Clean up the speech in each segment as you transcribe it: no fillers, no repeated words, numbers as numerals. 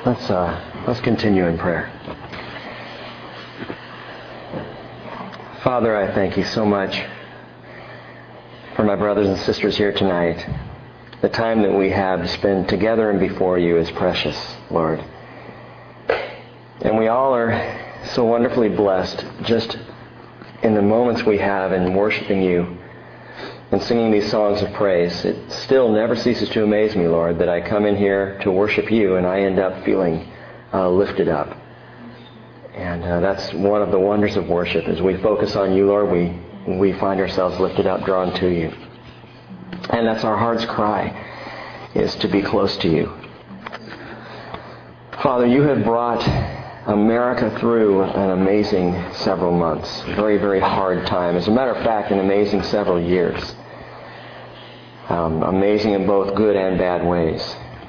Let's continue in prayer. Father, I thank you so much for my brothers and sisters here tonight. The time that we have to spend together and before you is precious, Lord. And we all are so wonderfully blessed just in the moments we have in worshiping you and singing these songs of praise. It still never ceases to amaze me, Lord, that I come in here to worship you and I end up feeling lifted up. And that's one of the wonders of worship. As we focus on you, Lord, we find ourselves lifted up, drawn to you. And that's our heart's cry, is to be close to you. Father, you have brought America through an amazing several months. Very, very hard time. As a matter of fact, an amazing several years. Amazing in both good and bad ways.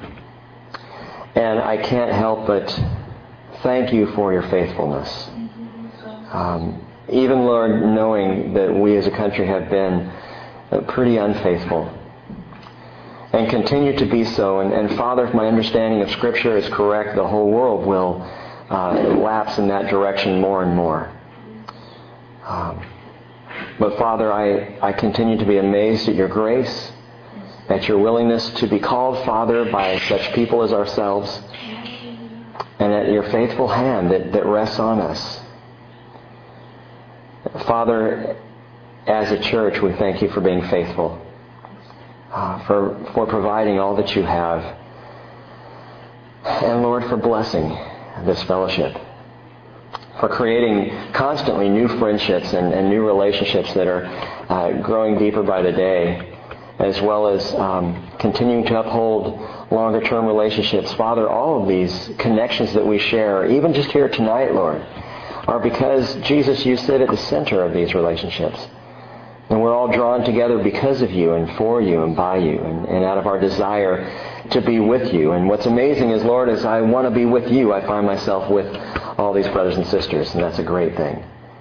And I can't help but thank you for your faithfulness. Even, Lord, knowing that we as a country have been pretty unfaithful and continue to be so. And Father, if my understanding of Scripture is correct, the whole world will lapse in that direction more and more. But Father, I continue to be amazed at your grace, at your willingness to be called Father by such people as ourselves, and at your faithful hand that rests on us. Father, as a church, we thank you for being faithful, for providing all that you have, and Lord, for blessing this fellowship, for creating constantly new friendships and new relationships that are growing deeper by the day, as well as continuing to uphold longer-term relationships. Father, all of these connections that we share, even just here tonight, Lord, are because, Jesus, you sit at the center of these relationships. And we're all drawn together because of you and for you and by you and out of our desire to be with you. And what's amazing is, Lord, as I want to be with you, I find myself with all these brothers and sisters, and that's a great thing.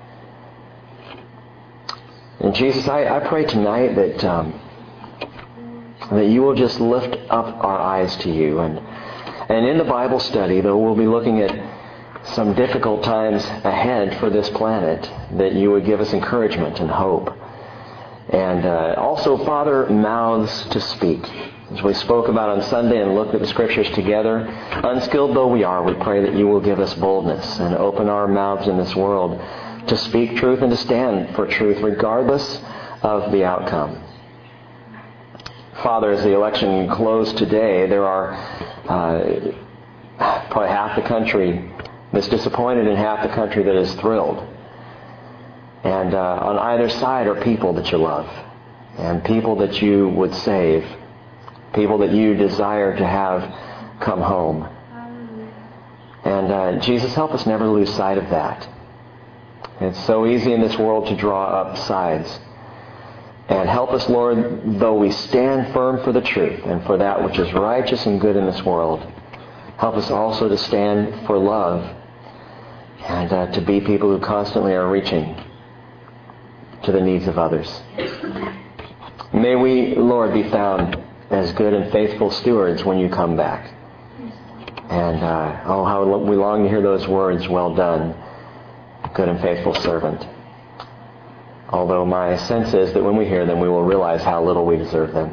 And Jesus, I pray tonight that you will just lift up our eyes to you. And in the Bible study, though we'll be looking at some difficult times ahead for this planet, that you would give us encouragement and hope. And also, Father, mouths to speak. As we spoke about on Sunday and looked at the Scriptures together, unskilled though we are, we pray that you will give us boldness and open our mouths in this world to speak truth and to stand for truth regardless of the outcome. Father, as the election closed today, there are probably half the country that's disappointed and half the country that is thrilled. And on either side are people that you love and people that you would save, people that you desire to have come home. And Jesus, help us never lose sight of that. It's so easy in this world to draw up sides. And help us, Lord, though we stand firm for the truth and for that which is righteous and good in this world, help us also to stand for love and to be people who constantly are reaching to the needs of others. May we, Lord, be found as good and faithful stewards when you come back. And how we long to hear those words, well done, good and faithful servant. Although my sense is that when we hear them, we will realize how little we deserve them.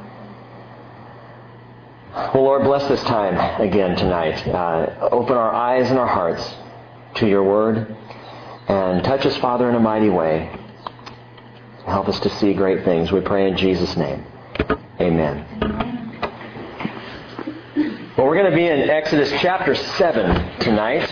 Well, Lord, bless this time again tonight. Open our eyes and our hearts to your word and touch us, Father, in a mighty way. Help us to see great things. We pray in Jesus' name. Amen. Well, we're going to be in Exodus chapter 7 tonight.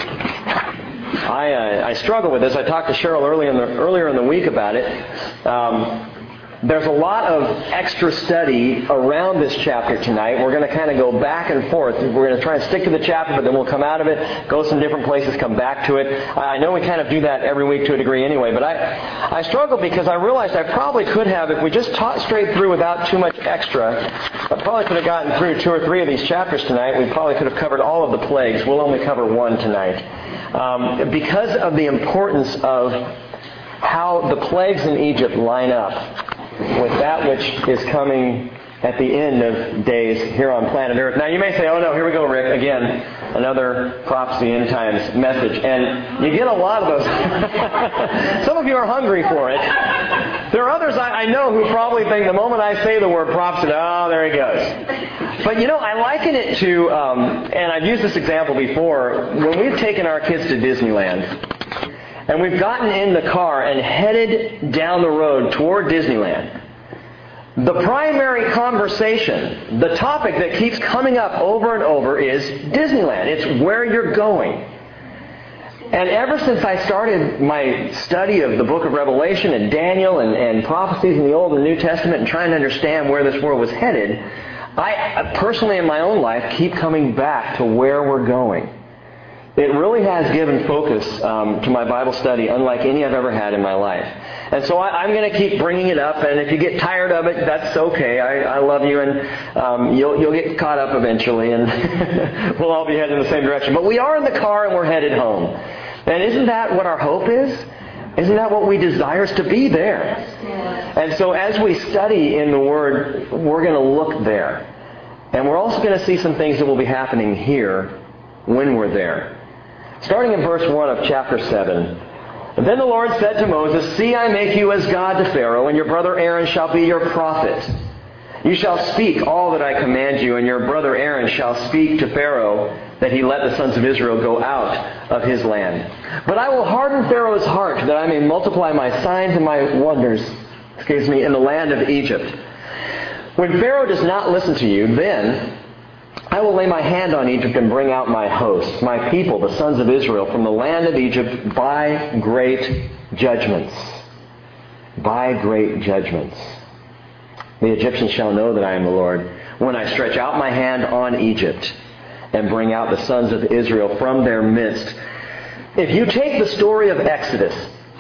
I struggle with this. I talked to Cheryl earlier in the week about it. There's a lot of extra study around this chapter tonight. We're going to kind of go back and forth. We're going to try and stick to the chapter, but then we'll come out of it, go some different places, come back to it. I know we kind of do that every week to a degree anyway, but I struggle because I realized I probably could have, if we just taught straight through without too much extra, I probably could have gotten through 2 or 3 of these chapters tonight. We probably could have covered all of the plagues. We'll only cover one tonight. Because of the importance of how the plagues in Egypt line up with that which is coming at the end of days here on planet Earth. Now you may say, oh no, here we go, Rick, again, another prophecy end times message. And you get a lot of those. Some of you are hungry for it. There are others I know who probably think the moment I say the word prophecy, oh, there he goes. But I liken it to, and I've used this example before, when we've taken our kids to Disneyland, and we've gotten in the car and headed down the road toward Disneyland. The primary conversation, the topic that keeps coming up over and over is Disneyland. It's where you're going. And ever since I started my study of the book of Revelation and Daniel and prophecies in the Old and New Testament and trying to understand where this world was headed, I personally in my own life keep coming back to where we're going. It really has given focus to my Bible study unlike any I've ever had in my life. And so I'm going to keep bringing it up, and if you get tired of it, that's okay. I love you, and you'll get caught up eventually, and we'll all be heading in the same direction. But we are in the car, and we're headed home. And isn't that what our hope is? Isn't that what we desire, is to be there? And so as we study in the Word, we're going to look there. And we're also going to see some things that will be happening here when we're there. Starting in verse 1 of chapter 7. Then the Lord said to Moses, See, I make you as God to Pharaoh, and your brother Aaron shall be your prophet. You shall speak all that I command you, and your brother Aaron shall speak to Pharaoh, that he let the sons of Israel go out of his land. But I will harden Pharaoh's heart, that I may multiply my signs and my wonders, in the land of Egypt. When Pharaoh does not listen to you, then I will lay my hand on Egypt and bring out my hosts, my people, the sons of Israel, from the land of Egypt by great judgments. By great judgments. The Egyptians shall know that I am the Lord when I stretch out my hand on Egypt and bring out the sons of Israel from their midst. If you take the story of Exodus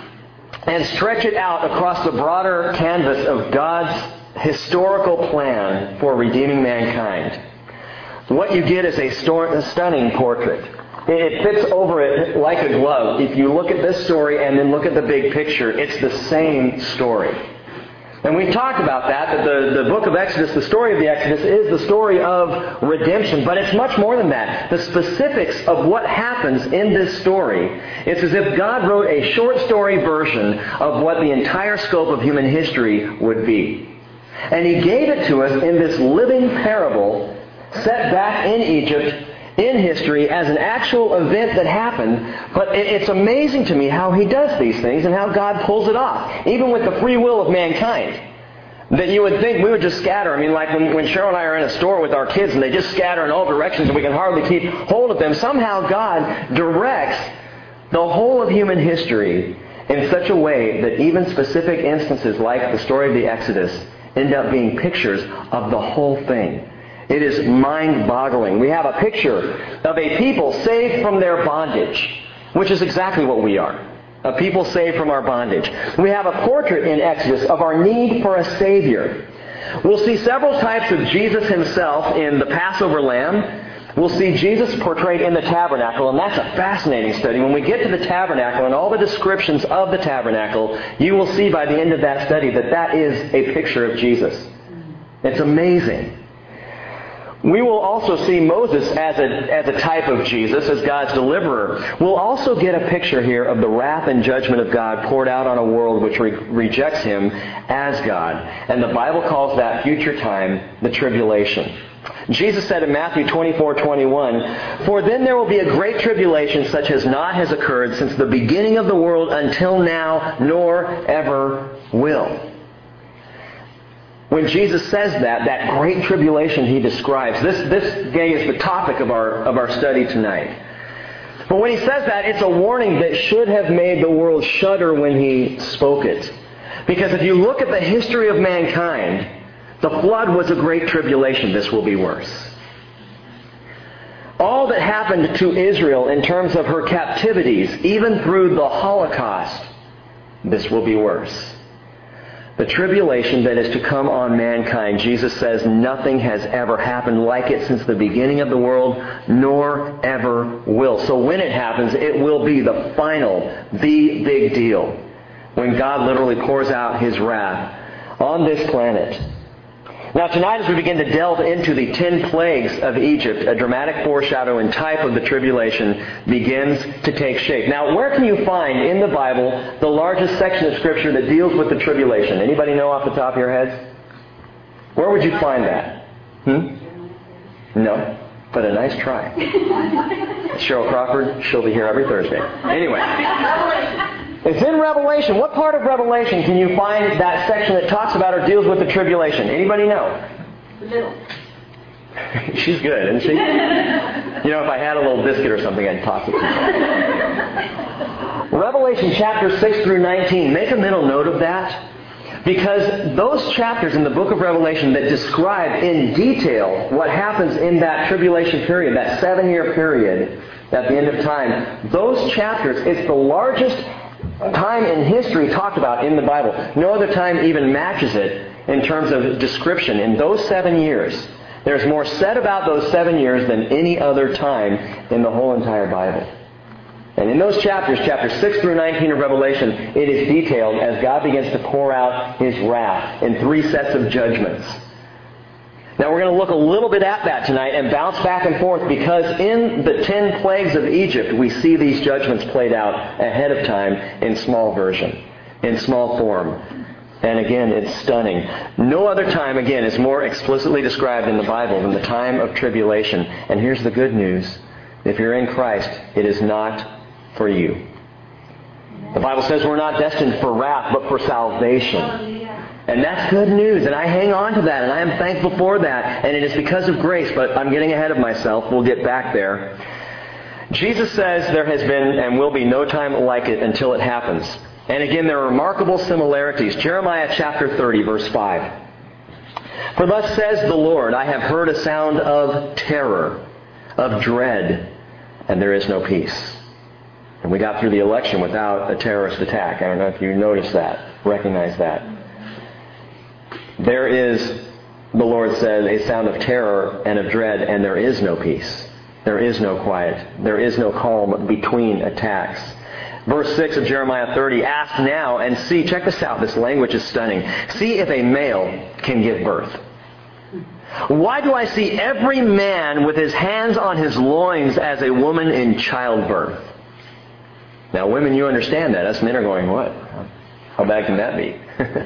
and stretch it out across the broader canvas of God's historical plan for redeeming mankind, what you get is a stunning portrait. It fits over it like a glove. If you look at this story and then look at the big picture, it's the same story. And we've talked about that the book of Exodus, the story of the Exodus, is the story of redemption. But it's much more than that. The specifics of what happens in this story, it's as if God wrote a short story version of what the entire scope of human history would be. And He gave it to us in this living parable set back in Egypt, in history, as an actual event that happened. But it's amazing to me how He does these things and how God pulls it off, even with the free will of mankind. That you would think we would just scatter. I mean, like when Cheryl and I are in a store with our kids and they just scatter in all directions and we can hardly keep hold of them. Somehow God directs the whole of human history in such a way that even specific instances like the story of the Exodus end up being pictures of the whole thing. It is mind-boggling. We have a picture of a people saved from their bondage, which is exactly what we are. A people saved from our bondage. We have a portrait in Exodus of our need for a Savior. We'll see several types of Jesus Himself in the Passover lamb. We'll see Jesus portrayed in the tabernacle, and that's a fascinating study. When we get to the tabernacle and all the descriptions of the tabernacle, you will see by the end of that study that that is a picture of Jesus. It's amazing. We will also see Moses as a type of Jesus, as God's deliverer. We'll also get a picture here of the wrath and judgment of God poured out on a world which rejects Him as God. And the Bible calls that future time the tribulation. Jesus said in Matthew 24:21, For then there will be a great tribulation such as not has occurred since the beginning of the world until now, nor ever will. When Jesus says that great tribulation He describes, this day is the topic of our study tonight. But when He says that, it's a warning that should have made the world shudder when He spoke it. Because if you look at the history of mankind, the flood was a great tribulation. This will be worse. All that happened to Israel in terms of her captivities, even through the Holocaust, this will be worse. The tribulation that is to come on mankind, Jesus says nothing has ever happened like it since the beginning of the world, nor ever will. So when it happens, it will be the final, the big deal, when God literally pours out His wrath on this planet. Now tonight as we begin to delve into the 10 plagues of Egypt, a dramatic foreshadow and type of the tribulation begins to take shape. Now where can you find in the Bible the largest section of Scripture that deals with the tribulation? Anybody know off the top of your heads? Where would you find that? No, but a nice try. Cheryl Crawford, she'll be here every Thursday. Anyway. It's in Revelation. What part of Revelation can you find that section that talks about or deals with the tribulation? Anybody know? The middle. She's good, isn't she? You know, if I had a little biscuit or something, I'd toss it to you. Revelation chapter 6 through 19. Make a mental note of that. Because those chapters in the book of Revelation that describe in detail what happens in that tribulation period, that 7-year period at the end of time, those chapters, it's the largest time in history talked about in the Bible. No other time even matches it in terms of description. In those 7 years, there's more said about those 7 years than any other time in the whole entire Bible. And in those chapters, chapters 6 through 19 of Revelation, it is detailed as God begins to pour out His wrath in 3 sets of judgments. Now we're going to look a little bit at that tonight and bounce back and forth because in the 10 plagues of Egypt, we see these judgments played out ahead of time in small version, in small form. And again, it's stunning. No other time, again, is more explicitly described in the Bible than the time of tribulation. And here's the good news. If you're in Christ, it is not for you. The Bible says we're not destined for wrath, but for salvation. And that's good news, and I hang on to that, and I am thankful for that. And it is because of grace, but I'm getting ahead of myself. We'll get back there. Jesus says there has been and will be no time like it until it happens. And again, there are remarkable similarities. Jeremiah chapter 30, verse 5. For thus says the Lord, I have heard a sound of terror, of dread, and there is no peace. And we got through the election without a terrorist attack. I don't know if you noticed that, recognize that. There is, the Lord said, a sound of terror and of dread, and there is no peace. There is no quiet. There is no calm between attacks. Verse 6 of Jeremiah 30, ask now and see, check this out, this language is stunning. See if a male can give birth. Why do I see every man with his hands on his loins as a woman in childbirth? Now women, you understand that. Us men are going, what? How bad can that be?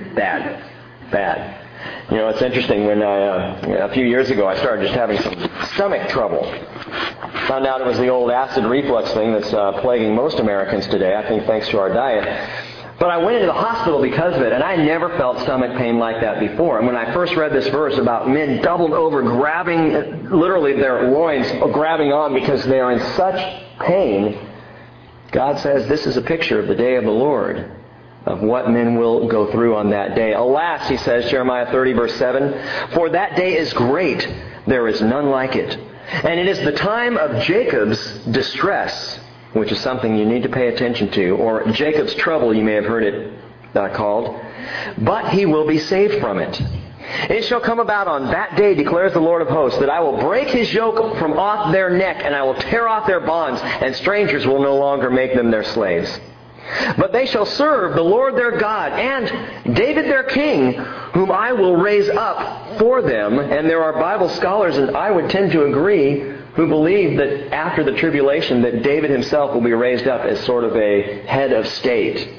Bad. You know, it's interesting when a few years ago I started just having some stomach trouble. Found out it was the old acid reflux thing that's plaguing most Americans today, I think thanks to our diet. But I went into the hospital because of it, and I never felt stomach pain like that before. And when I first read this verse about men doubled over, grabbing, literally their loins, grabbing on because they are in such pain, God says this is a picture of the day of the Lord, of what men will go through on that day. Alas, he says, Jeremiah 30, verse 7, for that day is great, there is none like it. And it is the time of Jacob's distress, which is something you need to pay attention to, or Jacob's trouble, you may have heard it called. But he will be saved from it. It shall come about on that day, declares the Lord of hosts, that I will break his yoke from off their neck, and I will tear off their bonds, and strangers will no longer make them their slaves. But they shall serve the Lord their God and David their king, whom I will raise up for them. And there are Bible scholars, and I would tend to agree, who believe that after the tribulation that David himself will be raised up as sort of a head of state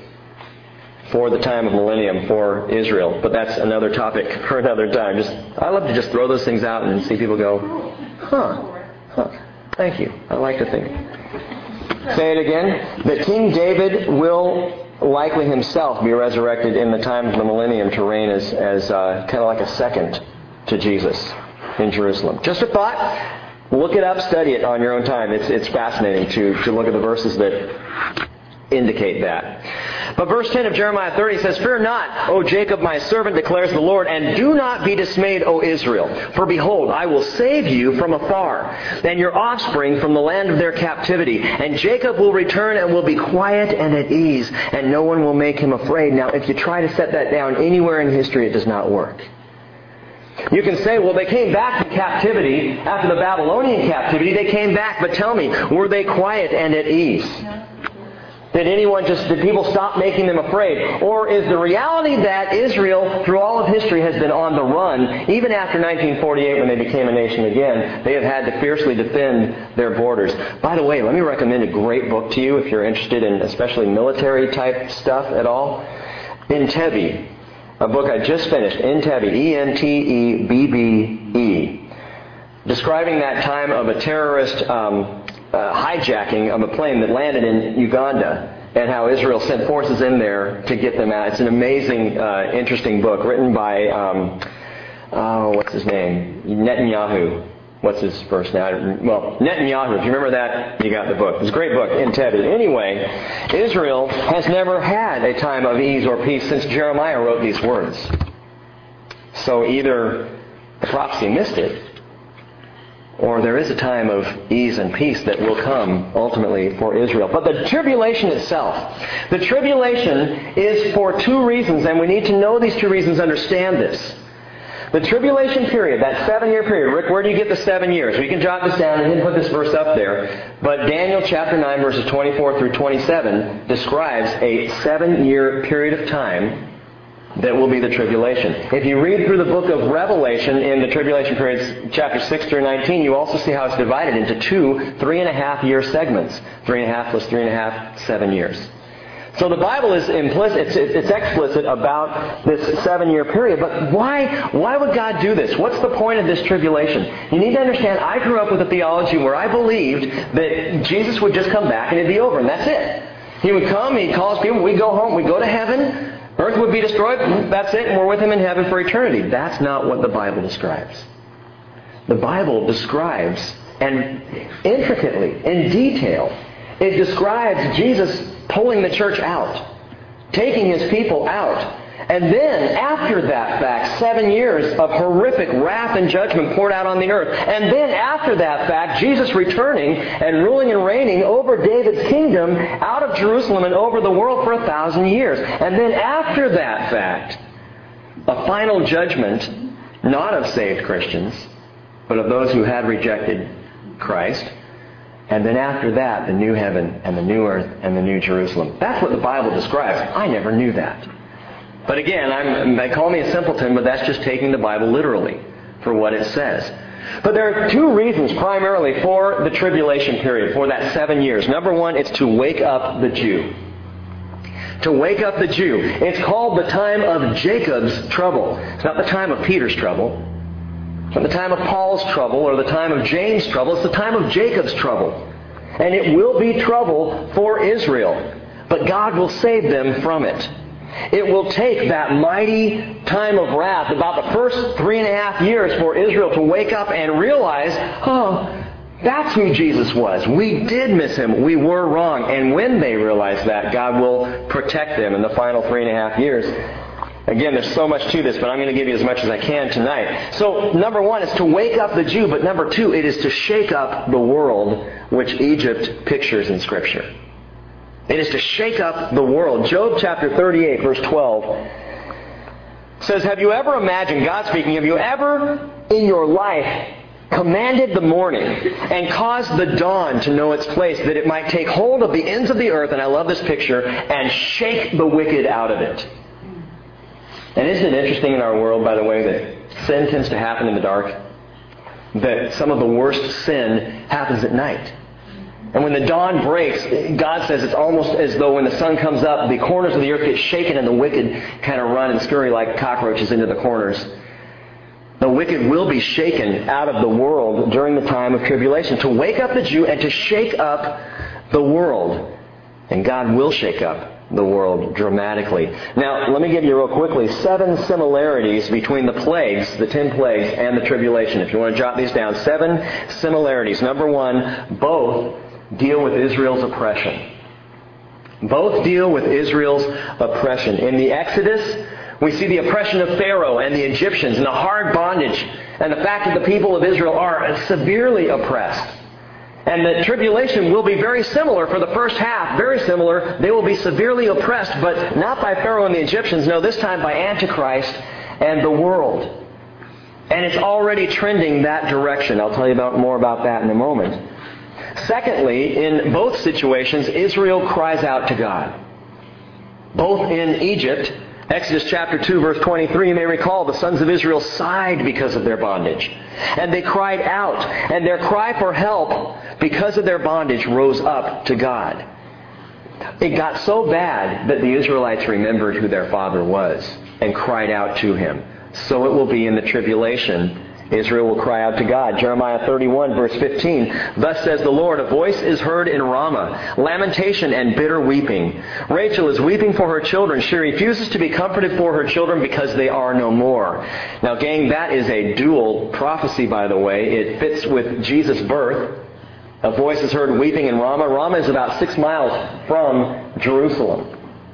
for the time of millennium for Israel. But that's another topic for another time. I love to just throw those things out and see people go, huh, thank you. I like to think. Say it again. That King David will likely himself be resurrected in the time of the millennium to reign as kind of like a second to Jesus in Jerusalem. Just a thought. Look it up, study it on your own time. It's fascinating to look at the verses that indicate that. But verse 10 of Jeremiah 30 says, fear not, O Jacob, my servant, declares the Lord, and do not be dismayed, O Israel. For behold, I will save you from afar, and your offspring from the land of their captivity. And Jacob will return and will be quiet and at ease, and no one will make him afraid. Now, if you try to set that down anywhere in history, it does not work. You can say, well, they came back from captivity after the Babylonian captivity. They came back, but tell me, were they quiet and at ease? Did people stop making them afraid? Or is the reality that Israel, through all of history, has been on the run? Even after 1948, when they became a nation again, they have had to fiercely defend their borders. By the way, let me recommend a great book to you if you're interested in especially military-type stuff at all. Entebbe, a book I just finished. Entebbe, E-N-T-E-B-B-E. Describing that time of a terrorist hijacking of a plane that landed in Uganda and how Israel sent forces in there to get them out. It's an amazing, interesting book written by, what's his name? Netanyahu. What's his first name? Well, Netanyahu. If you remember that, you got the book. It's a great book, Entebbe. Anyway, Israel has never had a time of ease or peace since Jeremiah wrote these words. So either the prophecy missed it, or there is a time of ease and peace that will come ultimately for Israel. But the tribulation itself, the tribulation is for two reasons, and we need to know these two reasons, understand this. The tribulation period, that 7-year period. Rick, where do you get the 7 years? We can jot this down and then put this verse up there. But Daniel chapter 9, verses 24 through 27 describes a 7-year period of time that will be the tribulation. If you read through the book of Revelation in the tribulation periods, chapters 6 through 19, you also see how it's divided into 2 3.5-year segments. 3.5 plus 3.5, 7 years. So the Bible is implicit, it's explicit about this 7-year period. But why would God do this? What's the point of this tribulation? You need to understand, I grew up with a theology where I believed that Jesus would just come back and it'd be over, and that's it. He would come, He'd call His people, we'd go home, we'd go to heaven, earth would be destroyed, that's it, and we're with Him in heaven for eternity. That's not what the Bible describes. The Bible describes, and intricately, in detail, it describes Jesus pulling the church out, taking His people out. And then, after that fact, 7 years of horrific wrath and judgment poured out on the earth. And then, after that fact, Jesus returning and ruling and reigning over David's kingdom out of Jerusalem and over the world for 1,000 years. And then, after that fact, a final judgment, not of saved Christians, but of those who had rejected Christ. And then after that, the new heaven and the new earth and the new Jerusalem. That's what the Bible describes. I never knew that. But again, they call me a simpleton, but that's just taking the Bible literally for what it says. But there are two reasons primarily for the tribulation period, for that 7 years. Number one, it's to wake up the Jew. To wake up the Jew. It's called the time of Jacob's trouble. It's not the time of Peter's trouble. It's not the time of Paul's trouble or the time of James' trouble. It's the time of Jacob's trouble. And it will be trouble for Israel. But God will save them from it. It will take that mighty time of wrath, about the first 3.5 years, for Israel to wake up and realize, oh, that's who Jesus was. We did miss Him. We were wrong. And when they realize that, God will protect them in the final 3.5 years. Again, there's so much to this, but I'm going to give you as much as I can tonight. So, number one is to wake up the Jew, but number two, it is to shake up the world which Egypt pictures in Scripture. It is to shake up the world. Job chapter 38, verse 12 says, have you ever imagined, God speaking, have you ever in your life commanded the morning and caused the dawn to know its place, that it might take hold of the ends of the earth, and I love this picture, and shake the wicked out of it? And isn't it interesting in our world, by the way, that sin tends to happen in the dark? That some of the worst sin happens at night. And when the dawn breaks, God says it's almost as though when the sun comes up, the corners of the earth get shaken and the wicked kind of run and scurry like cockroaches into the corners. The wicked will be shaken out of the world during the time of tribulation, to wake up the Jew and to shake up the world. And God will shake up the world dramatically. Now, let me give you real quickly 7 similarities between the plagues, the 10 plagues, and the tribulation. If you want to jot these down, 7 similarities. Number one, both deal with Israel's oppression. Both deal with Israel's oppression. In the Exodus, we see the oppression of Pharaoh and the Egyptians and the hard bondage and the fact that the people of Israel are severely oppressed. And the tribulation will be very similar for the first half. Very similar. They will be severely oppressed, but not by Pharaoh and the Egyptians. No, this time by Antichrist and the world. And it's already trending that direction. I'll tell you more about that in a moment. Secondly, in both situations, Israel cries out to God. Both in Egypt, Exodus chapter 2, verse 23, you may recall the sons of Israel sighed because of their bondage. And they cried out, and their cry for help because of their bondage rose up to God. It got so bad that the Israelites remembered who their father was and cried out to him. So it will be in the tribulation. Israel will cry out to God. Jeremiah 31, verse 15. Thus says the Lord, a voice is heard in Ramah, lamentation and bitter weeping. Rachel is weeping for her children. She refuses to be comforted for her children because they are no more. Now, gang, that is a dual prophecy, by the way. It fits with Jesus' birth. A voice is heard weeping in Ramah. Ramah is about 6 miles from Jerusalem.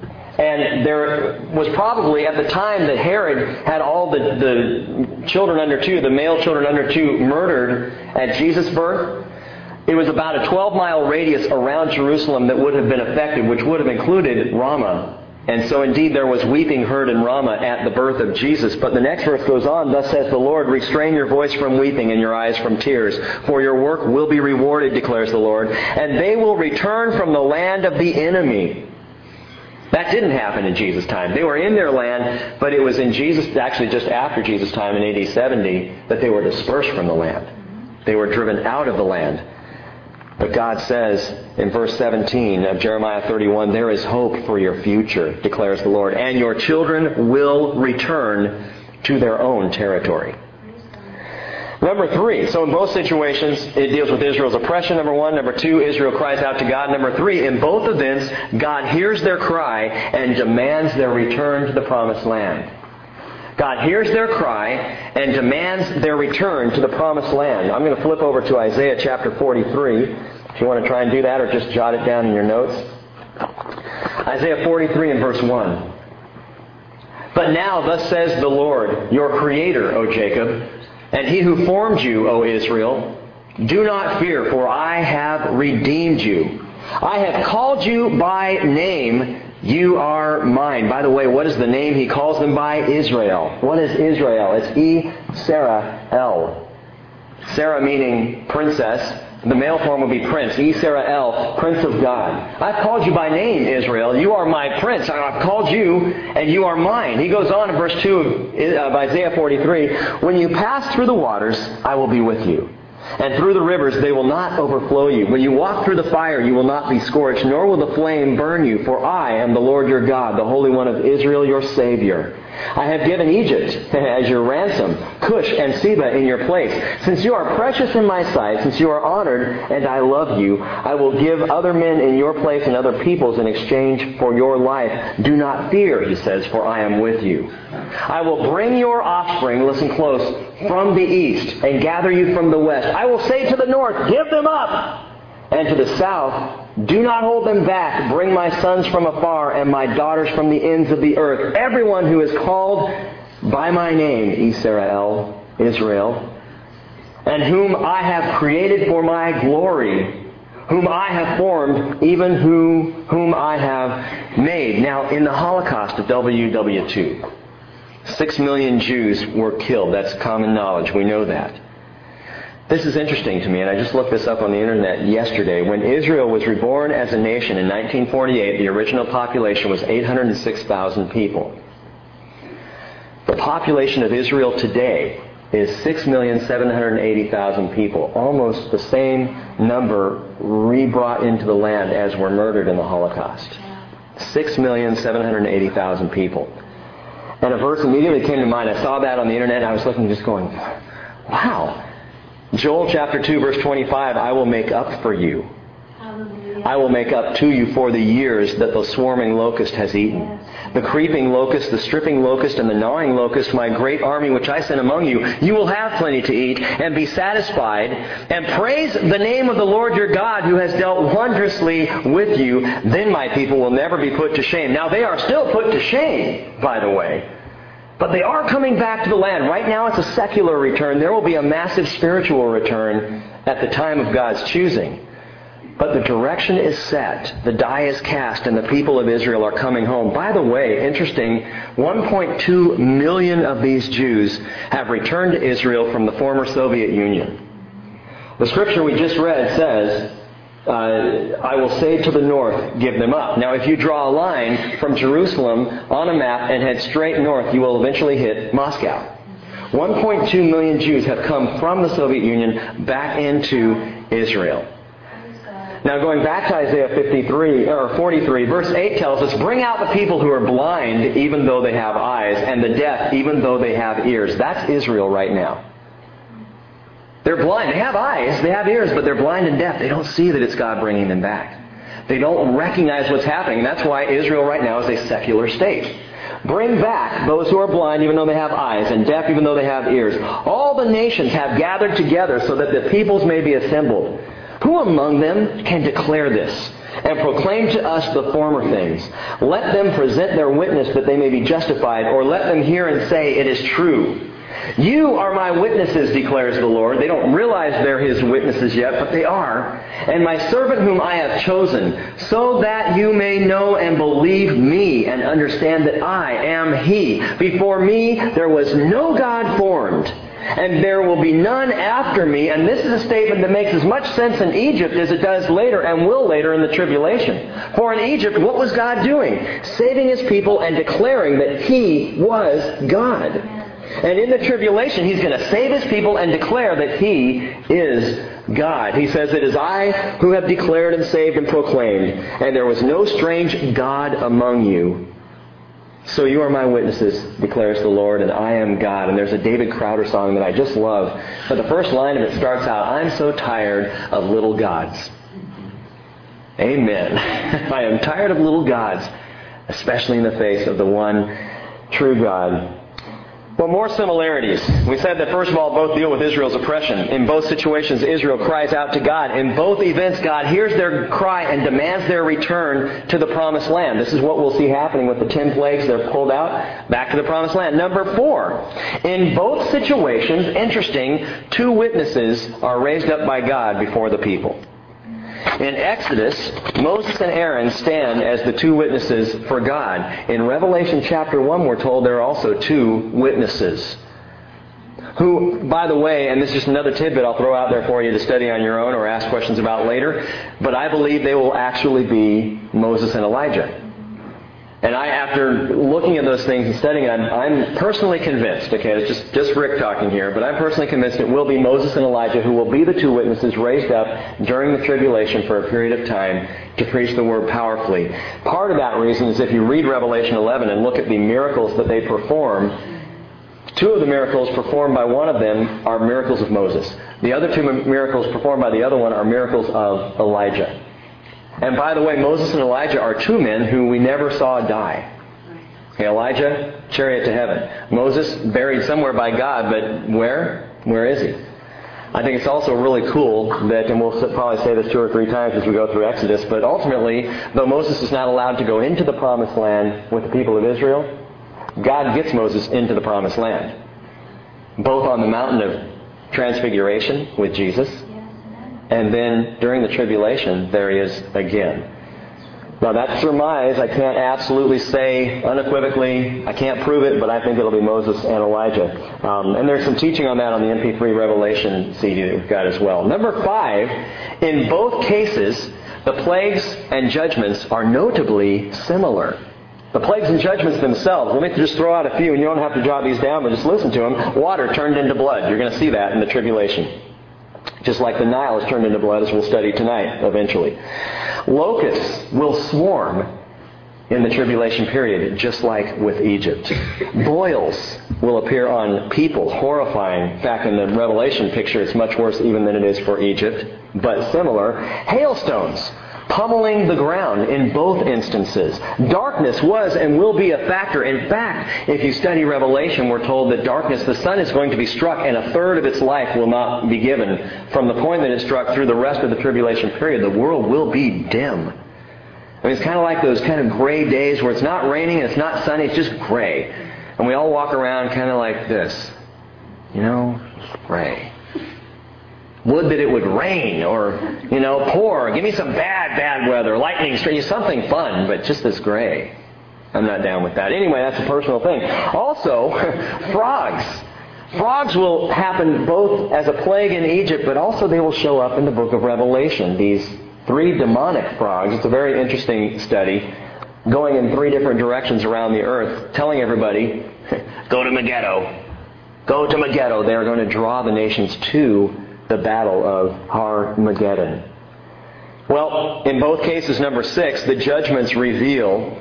And there was probably, at the time that Herod had all the children under 2, the male children under 2, murdered at Jesus' birth, it was about a 12-mile radius around Jerusalem that would have been affected, which would have included Ramah. And so indeed there was weeping heard in Ramah at the birth of Jesus. But the next verse goes on, thus says the Lord, restrain your voice from weeping and your eyes from tears, for your work will be rewarded, declares the Lord, and they will return from the land of the enemy. That didn't happen in Jesus' time. They were in their land, but it was in Jesus, actually just after Jesus' time in AD 70, that they were dispersed from the land. They were driven out of the land. But God says in verse 17 of Jeremiah 31, there is hope for your future, declares the Lord, and your children will return to their own territory. Number 3, so in both situations, it deals with Israel's oppression, number 1. Number 2, Israel cries out to God. Number 3, in both events, God hears their cry and demands their return to the promised land. God hears their cry and demands their return to the promised land. I'm going to flip over to Isaiah chapter 43, if you want to try and do that, or just jot it down in your notes. Isaiah 43 and verse 1. But now, thus says the Lord, your Creator, O Jacob, and He who formed you, O Israel, do not fear, for I have redeemed you. I have called you by name. You are mine. By the way, what is the name He calls them by? Israel. What is Israel? It's E-Sarah-El. Sarah meaning princess. The male form would be prince. E-Sarah-El, Prince of God. I've called you by name, Israel. You are my prince. I've called you, and you are mine. He goes on in verse 2 of Isaiah 43, when you pass through the waters, I will be with you. And through the rivers, they will not overflow you. When you walk through the fire, you will not be scorched, nor will the flame burn you. For I am the Lord your God, the Holy One of Israel, your Savior. I have given Egypt as your ransom, Cush and Seba in your place. Since you are precious in my sight, since you are honored and I love you, I will give other men in your place and other peoples in exchange for your life. Do not fear, He says, for I am with you. I will bring your offspring, listen close, from the east and gather you from the west. I will say to the north, give them up. And to the south, do not hold them back. Bring my sons from afar and my daughters from the ends of the earth. Everyone who is called by my name, Israel, and whom I have created for my glory, whom I have formed, even whom I have made. Now, in the Holocaust of WW2, 6 million Jews were killed. That's common knowledge. We know that. This is interesting to me, and I just looked this up on the internet yesterday. When Israel was reborn as a nation in 1948, the original population was 806,000 people. The population of Israel today is 6,780,000 people, almost the same number re-brought into the land as were murdered in the Holocaust. 6,780,000 people. And a verse immediately came to mind. I saw that on the internet, and I was looking, just going, wow. Joel chapter 2, verse 25, I will make up for you. I will make up to you for the years that the swarming locust has eaten. The creeping locust, the stripping locust, and the gnawing locust, my great army which I sent among you, you will have plenty to eat and be satisfied. And praise the name of the Lord your God who has dealt wondrously with you. Then my people will never be put to shame. Now they are still put to shame, by the way. But they are coming back to the land. Right now it's a secular return. There will be a massive spiritual return at the time of God's choosing. But the direction is set. The die is cast, and the people of Israel are coming home. By the way, interesting, 1.2 million of these Jews have returned to Israel from the former Soviet Union. The scripture we just read says I will say to the north, give them up. Now, if you draw a line from Jerusalem on a map and head straight north, you will eventually hit Moscow. 1.2 million Jews have come from the Soviet Union back into Israel. Now, going back to Isaiah 43, verse 8 tells us, bring out the people who are blind even though they have eyes, and the deaf even though they have ears. That's Israel right now. They're blind. They have eyes, they have ears, but they're blind and deaf. They don't see that it's God bringing them back. They don't recognize what's happening. And that's why Israel right now is a secular state. Bring back those who are blind even though they have eyes, and deaf even though they have ears. All the nations have gathered together so that the peoples may be assembled. Who among them can declare this and proclaim to us the former things? Let them present their witness that they may be justified, or let them hear and say, it is true. You are my witnesses, declares the Lord. They don't realize they're His witnesses yet, but they are. And my servant whom I have chosen, so that you may know and believe me and understand that I am He. Before me there was no God formed, and there will be none after me. And this is a statement that makes as much sense in Egypt as it does later and will later in the tribulation. For in Egypt, what was God doing? Saving His people and declaring that He was God. And in the tribulation, He's going to save His people and declare that He is God. He says, it is I who have declared and saved and proclaimed, and there was no strange God among you. So you are my witnesses, declares the Lord, and I am God. And there's a David Crowder song that I just love. But the first line of it starts out, I'm so tired of little gods. Amen. I am tired of little gods, especially in the face of the one true God. Well, more similarities. We said that, first of all, both deal with Israel's oppression. In both situations, Israel cries out to God. In both events, God hears their cry and demands their return to the Promised Land. This is what we'll see happening with the 10 plagues. They're pulled out back to the Promised Land. Number 4, in both situations, interesting, 2 witnesses are raised up by God before the people. In Exodus, Moses and Aaron stand as the 2 witnesses for God. In Revelation chapter 1, we're told there are also 2 witnesses. Who, by the way, and this is just another tidbit I'll throw out there for you to study on your own or ask questions about later, but I believe they will actually be Moses and Elijah. And after looking at those things and studying it, I'm personally convinced, okay, it's just Rick talking here, but I'm personally convinced it will be Moses and Elijah who will be the 2 witnesses raised up during the tribulation for a period of time to preach the word powerfully. Part of that reason is if you read Revelation 11 and look at the miracles that they perform, 2 of the miracles performed by one of them are miracles of Moses. The other 2 miracles performed by the other one are miracles of Elijah. And by the way, Moses and Elijah are 2 men who we never saw die. Okay, Elijah, chariot to heaven. Moses, buried somewhere by God, but where? Where is he? I think it's also really cool that, and we'll probably say this 2 or 3 times as we go through Exodus, but ultimately, though Moses is not allowed to go into the Promised Land with the people of Israel, God gets Moses into the Promised Land. Both on the mountain of Transfiguration with Jesus, and then during the tribulation, there he is again. Now that's surmise. I can't absolutely say unequivocally. I can't prove it, but I think it'll be Moses and Elijah. And there's some teaching on that on the MP3 Revelation CD that we've got as well. Number 5, in both cases, the plagues and judgments are notably similar. The plagues and judgments themselves, let me just throw out a few, and you don't have to jot these down, but just listen to them. Water turned into blood. You're going to see that in the tribulation. Just like the Nile is turned into blood, as we'll study tonight, eventually. Locusts will swarm in the tribulation period, just like with Egypt. Boils will appear on people, horrifying. In fact, in the Revelation picture, it's much worse even than it is for Egypt, but similar. Hailstones pummeling the ground in both instances. Darkness was and will be a factor. In fact, if you study Revelation, we're told that darkness, the sun is going to be struck and a third of its life will not be given. From the point that it's struck through the rest of the tribulation period, the world will be dim. I mean, it's kind of like those kind of gray days where it's not raining and it's not sunny, it's just gray. And we all walk around kind of like this. You know, gray. Would that it would rain or, pour. Give me some bad weather, lightning, something fun, but just this gray. I'm not down with that. Anyway, that's a personal thing. Also, frogs. Frogs will happen both as a plague in Egypt, but also they will show up in the book of Revelation. These 3 demonic frogs. It's a very interesting study, going in 3 different directions around the earth, telling everybody, go to Megiddo. Go to Megiddo. They are going to draw the nations to the battle of Armageddon. Well, in both cases, number 6, the judgments reveal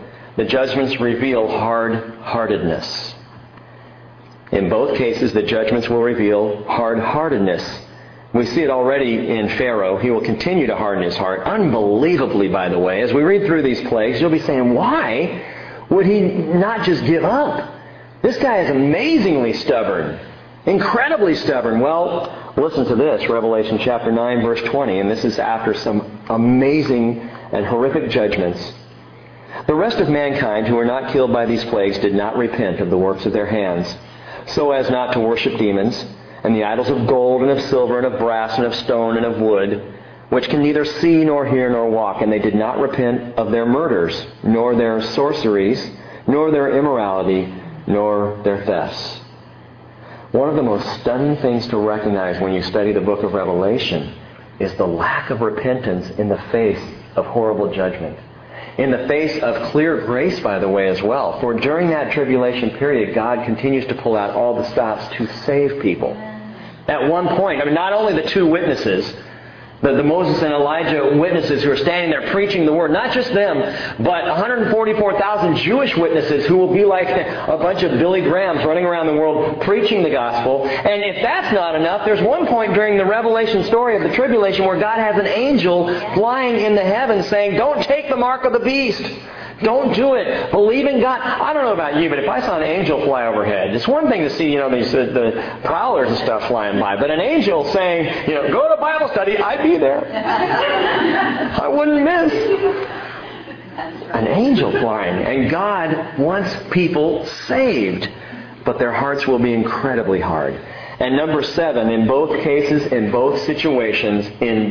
hard-heartedness. In both cases, the judgments will reveal hard-heartedness. We see it already in Pharaoh. He will continue to harden his heart. Unbelievably, by the way. As we read through these plagues, you'll be saying, why would he not just give up? This guy is amazingly stubborn. Incredibly stubborn. Well, listen to this. Revelation chapter 9, verse 20. And this is after some amazing and horrific judgments. The rest of mankind who were not killed by these plagues did not repent of the works of their hands, so as not to worship demons, and the idols of gold and of silver and of brass and of stone and of wood, which can neither see nor hear nor walk. And they did not repent of their murders, nor their sorceries, nor their immorality, nor their thefts. One of the most stunning things to recognize when you study the book of Revelation is the lack of repentance in the face of horrible judgment. In the face of clear grace, by the way, as well. For during that tribulation period, God continues to pull out all the stops to save people. At one point, not only the 2 witnesses, the Moses and Elijah witnesses who are standing there preaching the word, not just them, but 144,000 Jewish witnesses who will be like a bunch of Billy Grahams running around the world preaching the gospel. And if that's not enough, there's one point during the Revelation story of the tribulation where God has an angel flying in the heavens saying, don't take the mark of the beast. Don't do it. Believe in God. I don't know about you, but if I saw an angel fly overhead, it's one thing to see, the prowlers and stuff flying by, but an angel saying, go to Bible study, I'd be there. I wouldn't miss. An angel flying. And God wants people saved, but their hearts will be incredibly hard. And number 7, in both cases, in both situations,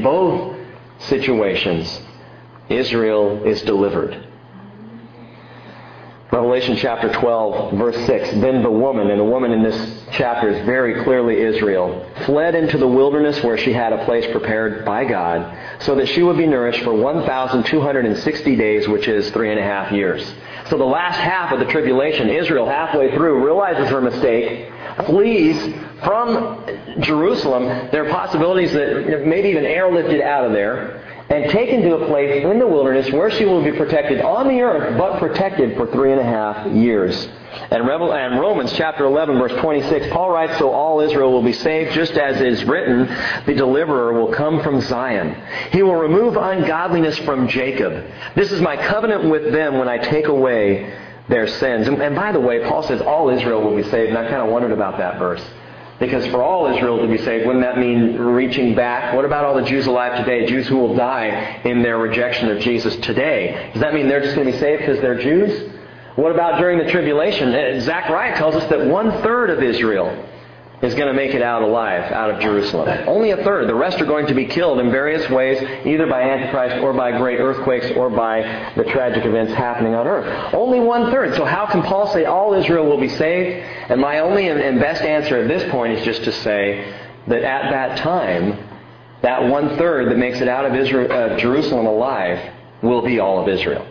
Israel is delivered. Revelation chapter 12, verse 6. Then the woman, and the woman in this chapter is very clearly Israel, fled into the wilderness where she had a place prepared by God, so that she would be nourished for 1,260 days, which is 3.5 years. So the last half of the tribulation, Israel halfway through realizes her mistake, flees from Jerusalem. There are possibilities that maybe even airlifted out of there, and taken to a place in the wilderness where she will be protected on the earth, but protected for 3.5 years. And Romans chapter 11, verse 26, Paul writes, so all Israel will be saved, just as is written, the deliverer will come from Zion. He will remove ungodliness from Jacob. This is my covenant with them when I take away their sins. And by the way, Paul says all Israel will be saved, and I kind of wondered about that verse. Because for all Israel to be saved, wouldn't that mean reaching back? What about all the Jews alive today? Jews who will die in their rejection of Jesus today. Does that mean they're just going to be saved because they're Jews? What about during the tribulation? Zechariah tells us that 1/3 of Israel is going to make it out alive, out of Jerusalem. Only 1/3. The rest are going to be killed in various ways, either by Antichrist or by great earthquakes or by the tragic events happening on earth. Only 1/3. So how can Paul say all Israel will be saved? And my only and best answer at this point is just to say that at that time, that 1/3 that makes it out of Jerusalem alive will be all of Israel.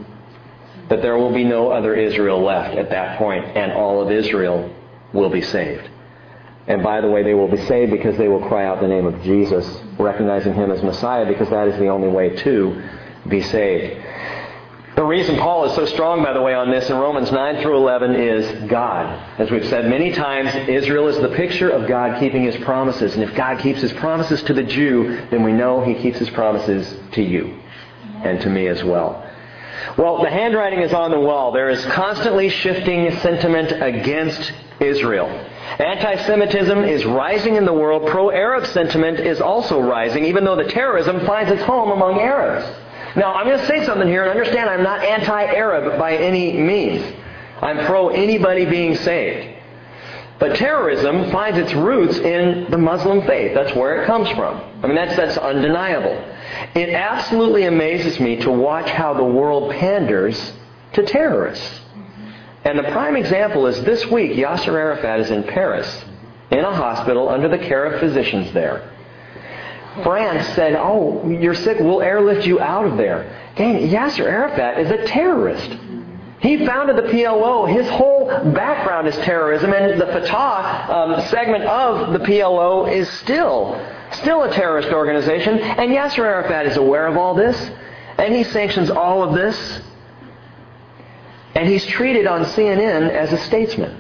That there will be no other Israel left at that point, and all of Israel will be saved. And by the way, they will be saved because they will cry out the name of Jesus, recognizing Him as Messiah, because that is the only way to be saved. The reason Paul is so strong, by the way, on this in Romans 9 through 11 is God. As we've said many times, Israel is the picture of God keeping His promises. And if God keeps His promises to the Jew, then we know He keeps His promises to you and to me as well. Well, the handwriting is on the wall. There is constantly shifting sentiment against Israel. Anti-Semitism is rising in the world. Pro-Arab sentiment is also rising, even though the terrorism finds its home among Arabs. Now, I'm going to say something here, and understand I'm not anti-Arab by any means. I'm pro anybody being saved. But terrorism finds its roots in the Muslim faith. That's where it comes from. I mean, that's undeniable. It absolutely amazes me to watch how the world panders to terrorists. And the prime example is this week, Yasser Arafat is in Paris, in a hospital under the care of physicians there. France said, oh, you're sick, we'll airlift you out of there. Dang, Yasser Arafat is a terrorist. He founded the PLO. His whole background is terrorism, and the Fatah segment of the PLO is still a terrorist organization. And Yasser Arafat is aware of all this, and he sanctions all of this. And he's treated on CNN as a statesman.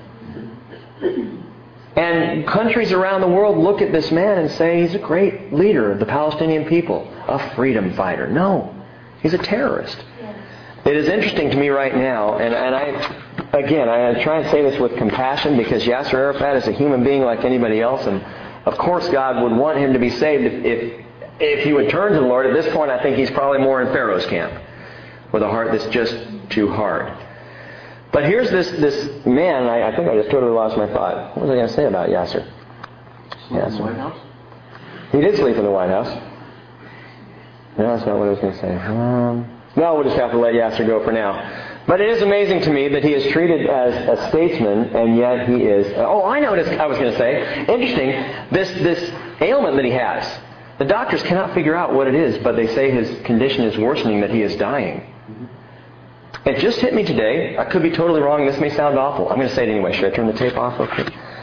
And countries around the world look at this man and say he's a great leader of the Palestinian people, a freedom fighter. No, he's a terrorist. It is interesting to me right now, and I try and say this with compassion because Yasser Arafat is a human being like anybody else, and of course God would want him to be saved if he would turn to the Lord. At this point, I think he's probably more in Pharaoh's camp, with a heart that's just too hard. But here's this man, I think I just totally lost my thought. What was I going to say about Yasser? In the White House? He did sleep in the White House. No, that's not what I was going to say. No, we'll just have to let Yasser go for now. But it is amazing to me that he is treated as a statesman, and yet he is... Oh, I know what I was going to say. Interesting, this ailment that he has. The doctors cannot figure out what it is, but they say his condition is worsening, that he is dying. It just hit me today. I could be totally wrong. This may sound awful. I'm going to say it anyway. Should I turn the tape off? Okay.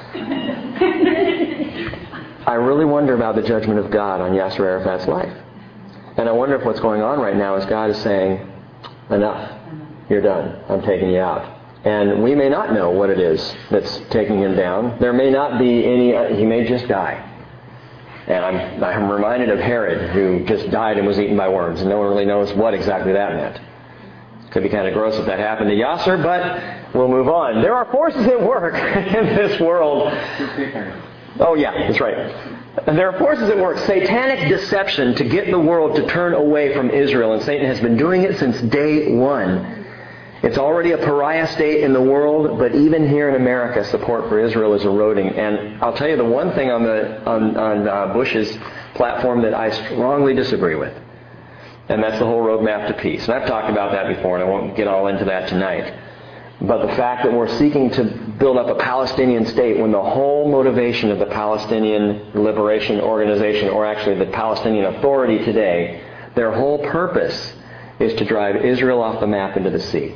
I really wonder about the judgment of God on Yasser Arafat's life. And I wonder if what's going on right now is God is saying, enough. You're done. I'm taking you out. And we may not know what it is that's taking him down. There may not be any... he may just die. And I'm reminded of Herod, who just died and was eaten by worms. And no one really knows what exactly that meant. Could be kind of gross if that happened to Yasser, but we'll move on. There are forces at work in this world. Oh yeah, that's right. And there are forces at work. Satanic deception to get the world to turn away from Israel. And Satan has been doing it since day one. It's already a pariah state in the world, but even here in America, support for Israel is eroding. And I'll tell you the one thing on Bush's platform that I strongly disagree with. And that's the whole roadmap to peace. And I've talked about that before, and I won't get all into that tonight. But the fact that we're seeking to build up a Palestinian state when the whole motivation of the Palestinian Liberation Organization, or actually the Palestinian Authority today, their whole purpose is to drive Israel off the map into the sea.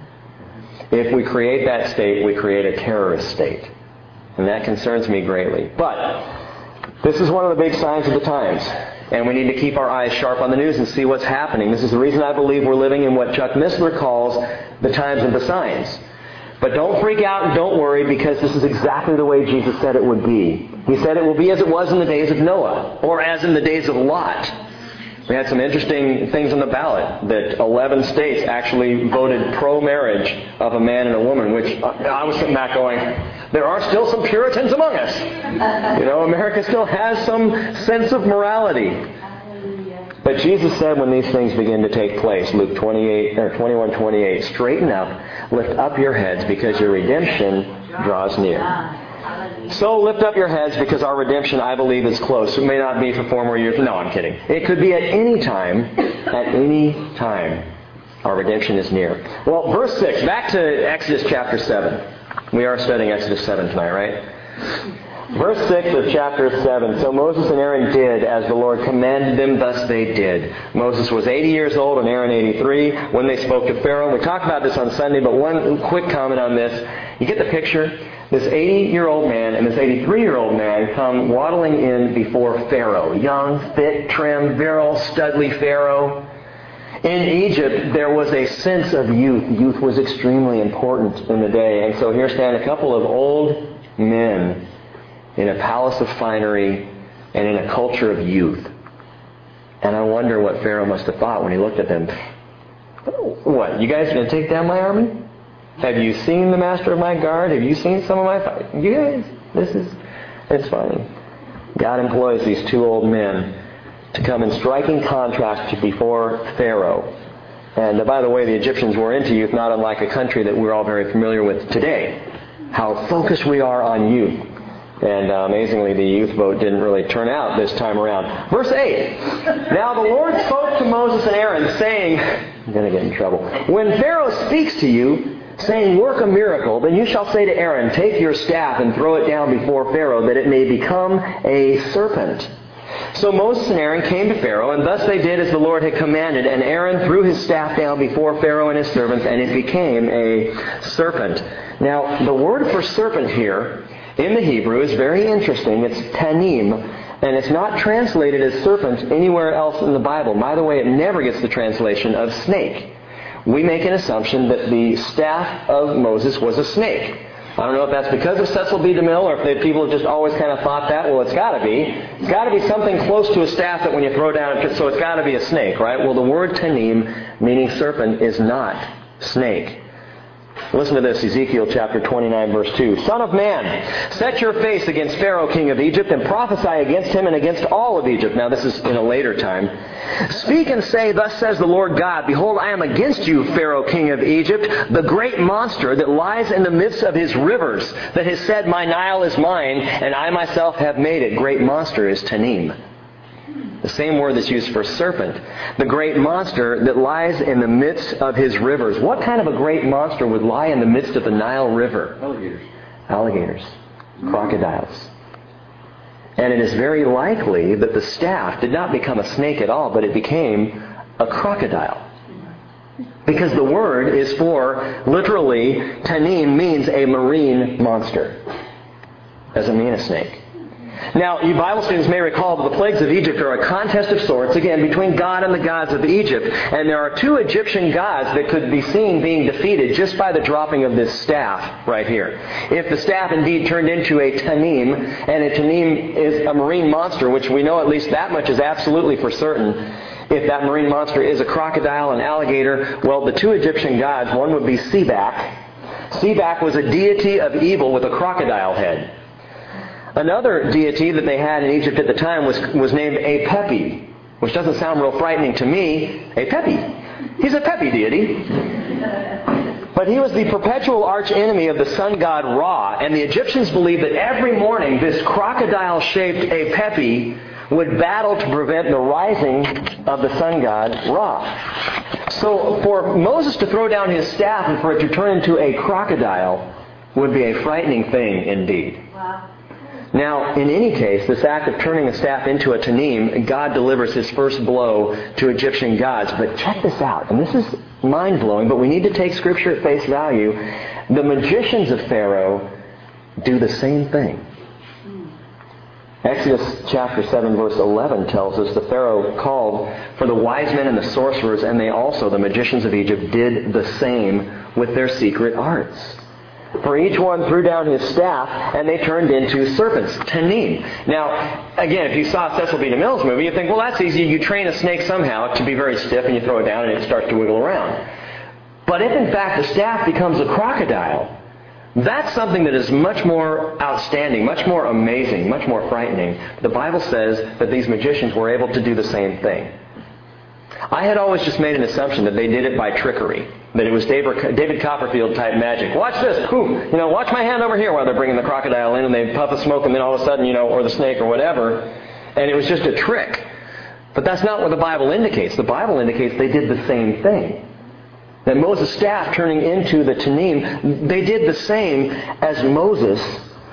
If we create that state, we create a terrorist state. And that concerns me greatly. But this is one of the big signs of the times. And we need to keep our eyes sharp on the news and see what's happening. This is the reason I believe we're living in what Chuck Missler calls the times of the signs. But don't freak out and don't worry, because this is exactly the way Jesus said it would be. He said it will be as it was in the days of Noah, or as in the days of Lot. We had some interesting things on the ballot, that 11 states actually voted pro-marriage of a man and a woman, which I was sitting back going, there are still some Puritans among us. You know, America still has some sense of morality. But Jesus said when these things begin to take place, Luke 21:28, straighten up, lift up your heads, because your redemption draws near. So lift up your heads, because our redemption, I believe, is close. It may not be for 4 more years. No, I'm kidding. It could be at any time. At any time. Our redemption is near. Well, verse 6. Back to Exodus chapter 7. We are studying Exodus 7 tonight, right? Verse 6 of chapter 7. So Moses and Aaron did as the Lord commanded them, thus they did. Moses was 80 years old and Aaron 83 when they spoke to Pharaoh. We talked about this on Sunday, but one quick comment on this. You get the picture? This 80-year-old man and this 83-year-old man come waddling in before Pharaoh. Young, fit, trim, virile, studly Pharaoh. In Egypt, there was a sense of youth. Youth was extremely important in the day. And so here stand a couple of old men in a palace of finery and in a culture of youth. And I wonder what Pharaoh must have thought when he looked at them. What, you guys are going to take down my army? Have you seen the master of my guard? Have you seen some of my... You guys, it's funny. God employs these 2 old men to come in striking contrast to before Pharaoh. And by the way, the Egyptians were into youth, not unlike a country that we're all very familiar with today. How focused we are on youth. And amazingly, the youth vote didn't really turn out this time around. Verse 8. Now the Lord spoke to Moses and Aaron, saying... I'm going to get in trouble. When Pharaoh speaks to you, saying, work a miracle, then you shall say to Aaron, take your staff and throw it down before Pharaoh, that it may become a serpent. So Moses and Aaron came to Pharaoh, and thus they did as the Lord had commanded. And Aaron threw his staff down before Pharaoh and his servants, and it became a serpent. Now, the word for serpent here in the Hebrew is very interesting. It's tanim, and it's not translated as serpent anywhere else in the Bible. By the way, it never gets the translation of snake. We make an assumption that the staff of Moses was a snake. I don't know if that's because of Cecil B. DeMille or if people have just always kind of thought that. Well, it's got to be. It's got to be something close to a staff that when you throw down, so it's got to be a snake, right? Well, the word tanim, meaning serpent, is not snake. Listen to this, Ezekiel chapter 29, verse 2. Son of man, set your face against Pharaoh, king of Egypt, and prophesy against him and against all of Egypt. Now, this is in a later time. Speak and say, thus says the Lord God, behold, I am against you, Pharaoh, king of Egypt, the great monster that lies in the midst of his rivers, that has said, my Nile is mine, and I myself have made it. Great monster is tanim. The same word that's used for serpent. The great monster that lies in the midst of his rivers. What kind of a great monster would lie in the midst of the Nile River? Alligators. Crocodiles. And it is very likely that the staff did not become a snake at all, but it became a crocodile. Because the word is for, literally, tanim means a marine monster. Doesn't mean a snake. Now, you Bible students may recall that the plagues of Egypt are a contest of sorts, again, between God and the gods of Egypt. And there are two Egyptian gods that could be seen being defeated just by the dropping of this staff right here. If the staff indeed turned into a tanim, and a tanim is a marine monster, which we know at least that much is absolutely for certain. If that marine monster is a crocodile, an alligator, well, the two Egyptian gods, one would be Sebak. Sebak was a deity of evil with a crocodile head. Another deity that they had in Egypt at the time was named Apepi, which doesn't sound real frightening to me. Apepi. He's a Pepi deity. But he was the perpetual archenemy of the sun god Ra, and the Egyptians believed that every morning this crocodile-shaped Apepi would battle to prevent the rising of the sun god Ra. So for Moses to throw down his staff and for it to turn into a crocodile would be a frightening thing indeed. Wow. Now, in any case, this act of turning a staff into a tanim, God delivers his first blow to Egyptian gods. But check this out, and this is mind-blowing, but we need to take Scripture at face value. The magicians of Pharaoh do the same thing. Exodus chapter 7, verse 11 tells us the Pharaoh called for the wise men and the sorcerers, and they also, the magicians of Egypt, did the same with their secret arts. For each one threw down his staff, and they turned into serpents, tanim. Now, again, if you saw Cecil B. DeMille's movie, you'd think, well, that's easy. You train a snake somehow to be very stiff, and you throw it down, and it starts to wiggle around. But if, in fact, the staff becomes a crocodile, that's something that is much more outstanding, much more amazing, much more frightening. The Bible says that these magicians were able to do the same thing. I had always just made an assumption that they did it by trickery, that it was David Copperfield type magic. Watch this, poof, watch my hand over here while they're bringing the crocodile in, and they puff of smoke, and then all of a sudden, or the snake or whatever, and it was just a trick. But that's not what the Bible indicates. The Bible indicates they did the same thing. That Moses' staff turning into the tanim, they did the same as Moses,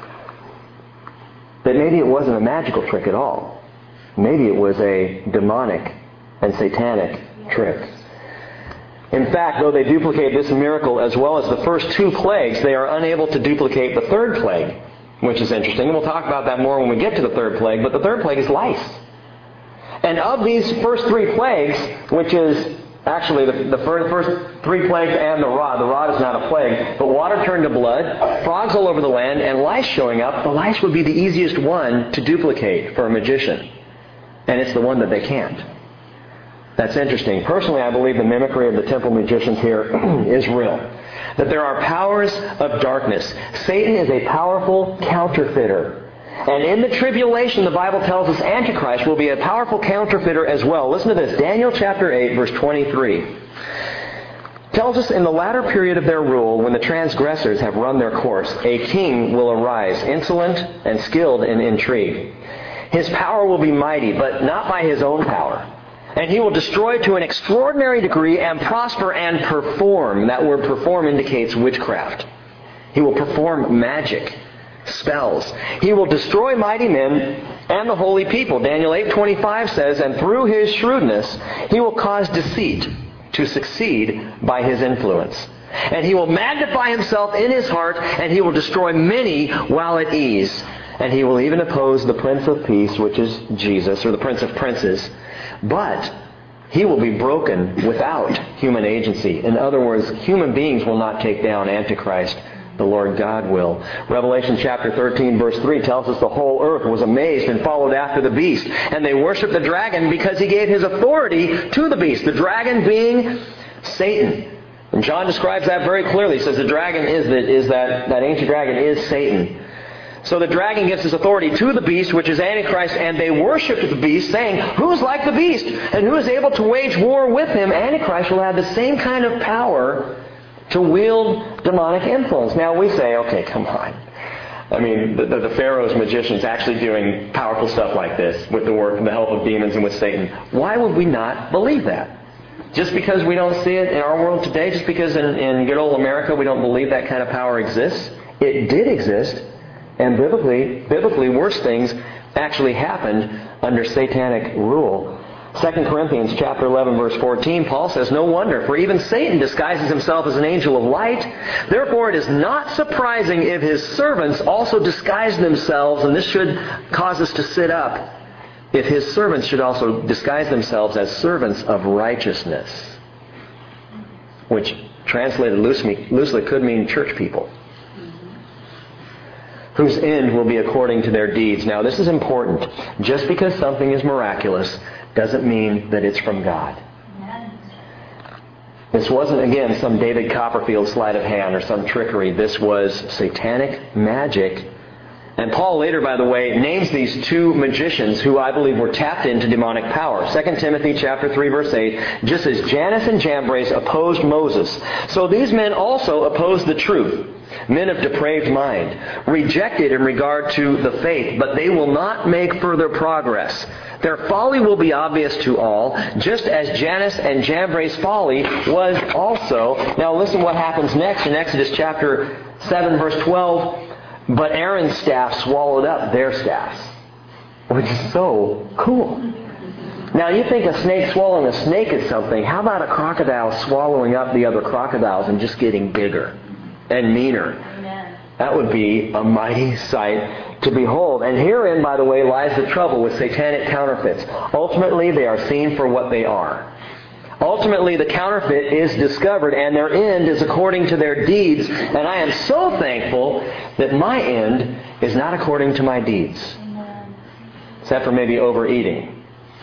that maybe it wasn't a magical trick at all. Maybe it was a demonic and satanic trick. In fact, though they duplicate this miracle as well as the first two plagues, they are unable to duplicate the third plague, which is interesting. And we'll talk about that more when we get to the third plague, but the third plague is lice. And of these first three plagues, which is actually the first three plagues and the rod is not a plague, but water turned to blood, frogs all over the land, and lice showing up, the lice would be the easiest one to duplicate for a magician. And it's the one that they can't. That's interesting. Personally, I believe the mimicry of the temple magicians here is real. That there are powers of darkness. Satan is a powerful counterfeiter. And in the tribulation, the Bible tells us Antichrist will be a powerful counterfeiter as well. Listen to this. Daniel chapter 8, verse 23. Tells us in the latter period of their rule, when the transgressors have run their course, a king will arise, insolent and skilled in intrigue. His power will be mighty, but not by his own power. And he will destroy to an extraordinary degree and prosper and perform. That word perform indicates witchcraft. He will perform magic, spells. He will destroy mighty men and the holy people. Daniel 8:25 says, and through his shrewdness he will cause deceit to succeed by his influence. And he will magnify himself in his heart, and he will destroy many while at ease. And he will even oppose the Prince of Peace, which is Jesus, or the Prince of Princes. But he will be broken without human agency. In other words, human beings will not take down Antichrist. The Lord God will. Revelation chapter 13 verse 3 tells us the whole earth was amazed and followed after the beast. And they worshiped the dragon because he gave his authority to the beast. The dragon being Satan. And John describes that very clearly. He says the dragon that ancient dragon is Satan. So the dragon gives his authority to the beast, which is Antichrist, and they worshiped the beast, saying, who is like the beast? And who is able to wage war with him? Antichrist will have the same kind of power to wield demonic influence. Now we say, okay, come on. I mean, the Pharaoh's magicians actually doing powerful stuff like this with the help of demons and with Satan. Why would we not believe that? Just because we don't see it in our world today, just because in good old America we don't believe that kind of power exists, it did exist, and biblically worse things actually happened under satanic rule. 2 Corinthians chapter 11, verse 14, Paul says, no wonder, for even Satan disguises himself as an angel of light. Therefore it is not surprising if his servants also disguise themselves, and this should cause us to sit up, if his servants should also disguise themselves as servants of righteousness, which translated loosely could mean church people, whose end will be according to their deeds. Now this is important. Just because something is miraculous doesn't mean that it's from God. This wasn't, again, some David Copperfield sleight of hand or some trickery. This was satanic magic. And Paul later, by the way, names these two magicians who I believe were tapped into demonic power. 2 Timothy chapter 3, verse 8, just as Jannes and Jambres opposed Moses, so these men also opposed the truth. Men of depraved mind, rejected in regard to the faith, but they will not make further progress. Their folly will be obvious to all, just as Jannes and Jambres' folly was also. Now listen what happens next in Exodus chapter 7, verse 12. But Aaron's staff swallowed up their staffs, which is so cool. Now you think a snake swallowing a snake is something. How about a crocodile swallowing up the other crocodiles and just getting bigger and meaner? Amen. That would be a mighty sight to behold. And herein, by the way, lies the trouble with satanic counterfeits. Ultimately, they are seen for what they are. Ultimately, the counterfeit is discovered, and their end is according to their deeds. And I am so thankful that my end is not according to my deeds. Amen. Except for maybe overeating.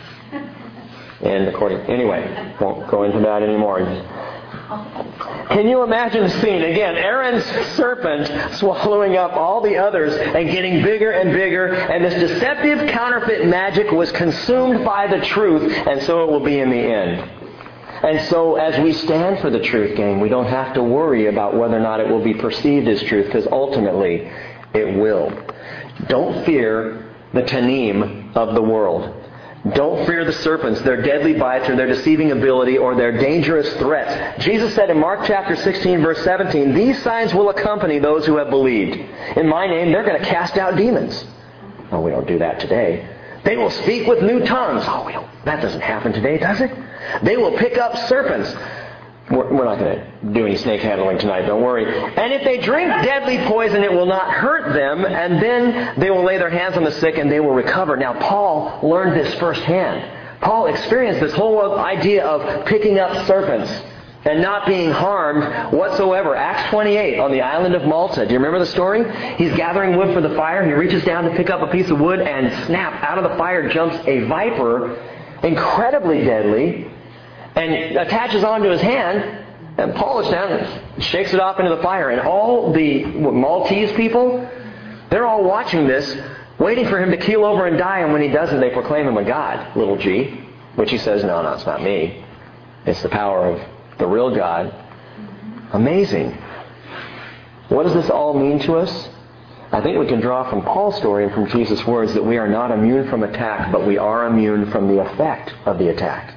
Anyway, won't go into that anymore. Can you imagine the scene? Again, Aaron's serpent swallowing up all the others and getting bigger and bigger, and this deceptive counterfeit magic was consumed by the truth, and so it will be in the end. And so as we stand for the truth, gang, we don't have to worry about whether or not it will be perceived as truth, because ultimately it will. Don't fear the Tanim of the world. Don't fear the serpents, their deadly bites, or their deceiving ability, or their dangerous threats. Jesus said in Mark chapter 16, verse 17, these signs will accompany those who have believed. In my name, they're going to cast out demons. Oh, we don't do that today. They will speak with new tongues. Oh, that doesn't happen today, does it? They will pick up serpents. We're not going to do any snake handling tonight, don't worry. And if they drink deadly poison, it will not hurt them, and then they will lay their hands on the sick and they will recover. Now, Paul learned this firsthand. Paul experienced this whole idea of picking up serpents and not being harmed whatsoever. Acts 28 on the island of Malta. Do you remember the story? He's gathering wood for the fire. He reaches down to pick up a piece of wood, and snap, out of the fire jumps a viper, incredibly deadly, and attaches onto his hand. And Paul looks down and shakes it off into the fire. And all the Maltese people, they're all watching this, waiting for him to keel over and die. And when he doesn't, they proclaim him a god, little g. Which he says, no, it's not me. It's the power of the real God. Amazing. What does this all mean to us? I think we can draw from Paul's story and from Jesus' words that we are not immune from attack, but we are immune from the effect of the attack.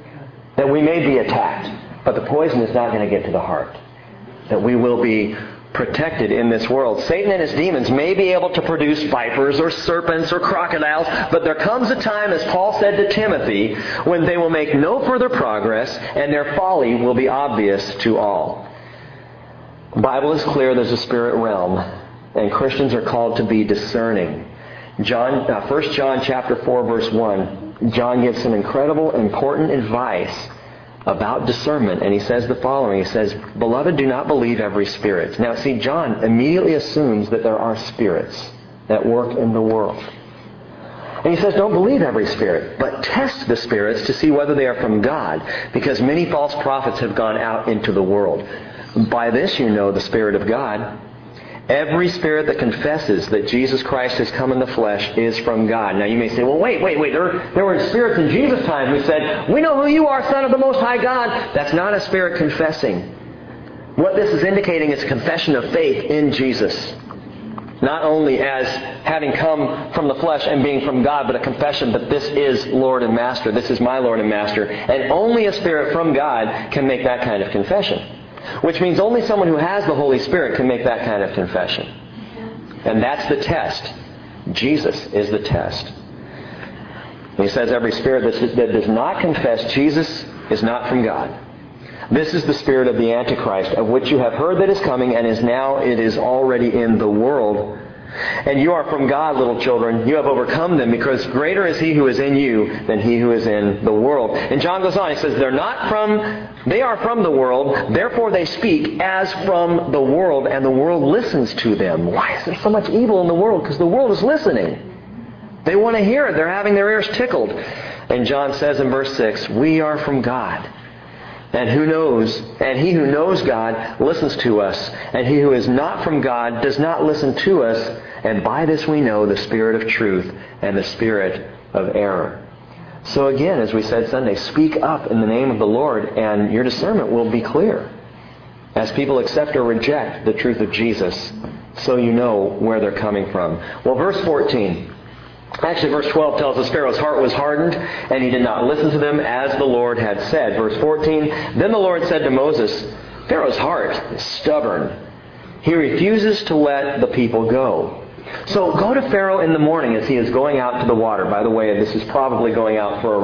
That we may be attacked, but the poison is not going to get to the heart. That we will be protected in this world. Satan and his demons may be able to produce vipers or serpents or crocodiles, but there comes a time, as Paul said to Timothy, when they will make no further progress and their folly will be obvious to all. The Bible is clear there's a spirit realm, and Christians are called to be discerning. 1 John chapter 4, verse 1, John gives some incredible, important advice about discernment, and he says the following. He says, "Beloved, do not believe every spirit." Now, see, John immediately assumes that there are spirits that work in the world. And he says, don't believe every spirit, but test the spirits to see whether they are from God, because many false prophets have gone out into the world. By this you know the Spirit of God. Every spirit that confesses that Jesus Christ has come in the flesh is from God. Now you may say, well, wait. There were spirits in Jesus' time who said, "We know who you are, Son of the Most High God." That's not a spirit confessing. What this is indicating is confession of faith in Jesus. Not only as having come from the flesh and being from God, but a confession that this is Lord and Master. This is my Lord and Master. And only a spirit from God can make that kind of confession. Which means only someone who has the Holy Spirit can make that kind of confession. And that's the test. Jesus is the test. And he says every spirit that does not confess Jesus is not from God. This is the spirit of the Antichrist, of which you have heard that is coming, and it is already in the world. And you are from God, little children. You have overcome them, because greater is He who is in you than he who is in the world. And John goes on. He says, they are from the world, therefore they speak as from the world, and the world listens to them. Why is there so much evil in the world? Because the world is listening. They want to hear it. They're having their ears tickled. And John says in verse 6, we are from God. And he who knows God listens to us, and he who is not from God does not listen to us, and by this we know the spirit of truth and the spirit of error. So again, as we said Sunday, speak up in the name of the Lord, and your discernment will be clear. As people accept or reject the truth of Jesus, so you know where they're coming from. Well, verse 14. Actually, verse 12 tells us Pharaoh's heart was hardened, and he did not listen to them as the Lord had said. Verse 14, then the Lord said to Moses, Pharaoh's heart is stubborn. He refuses to let the people go. So go to Pharaoh in the morning as he is going out to the water. By the way, this is probably going out for a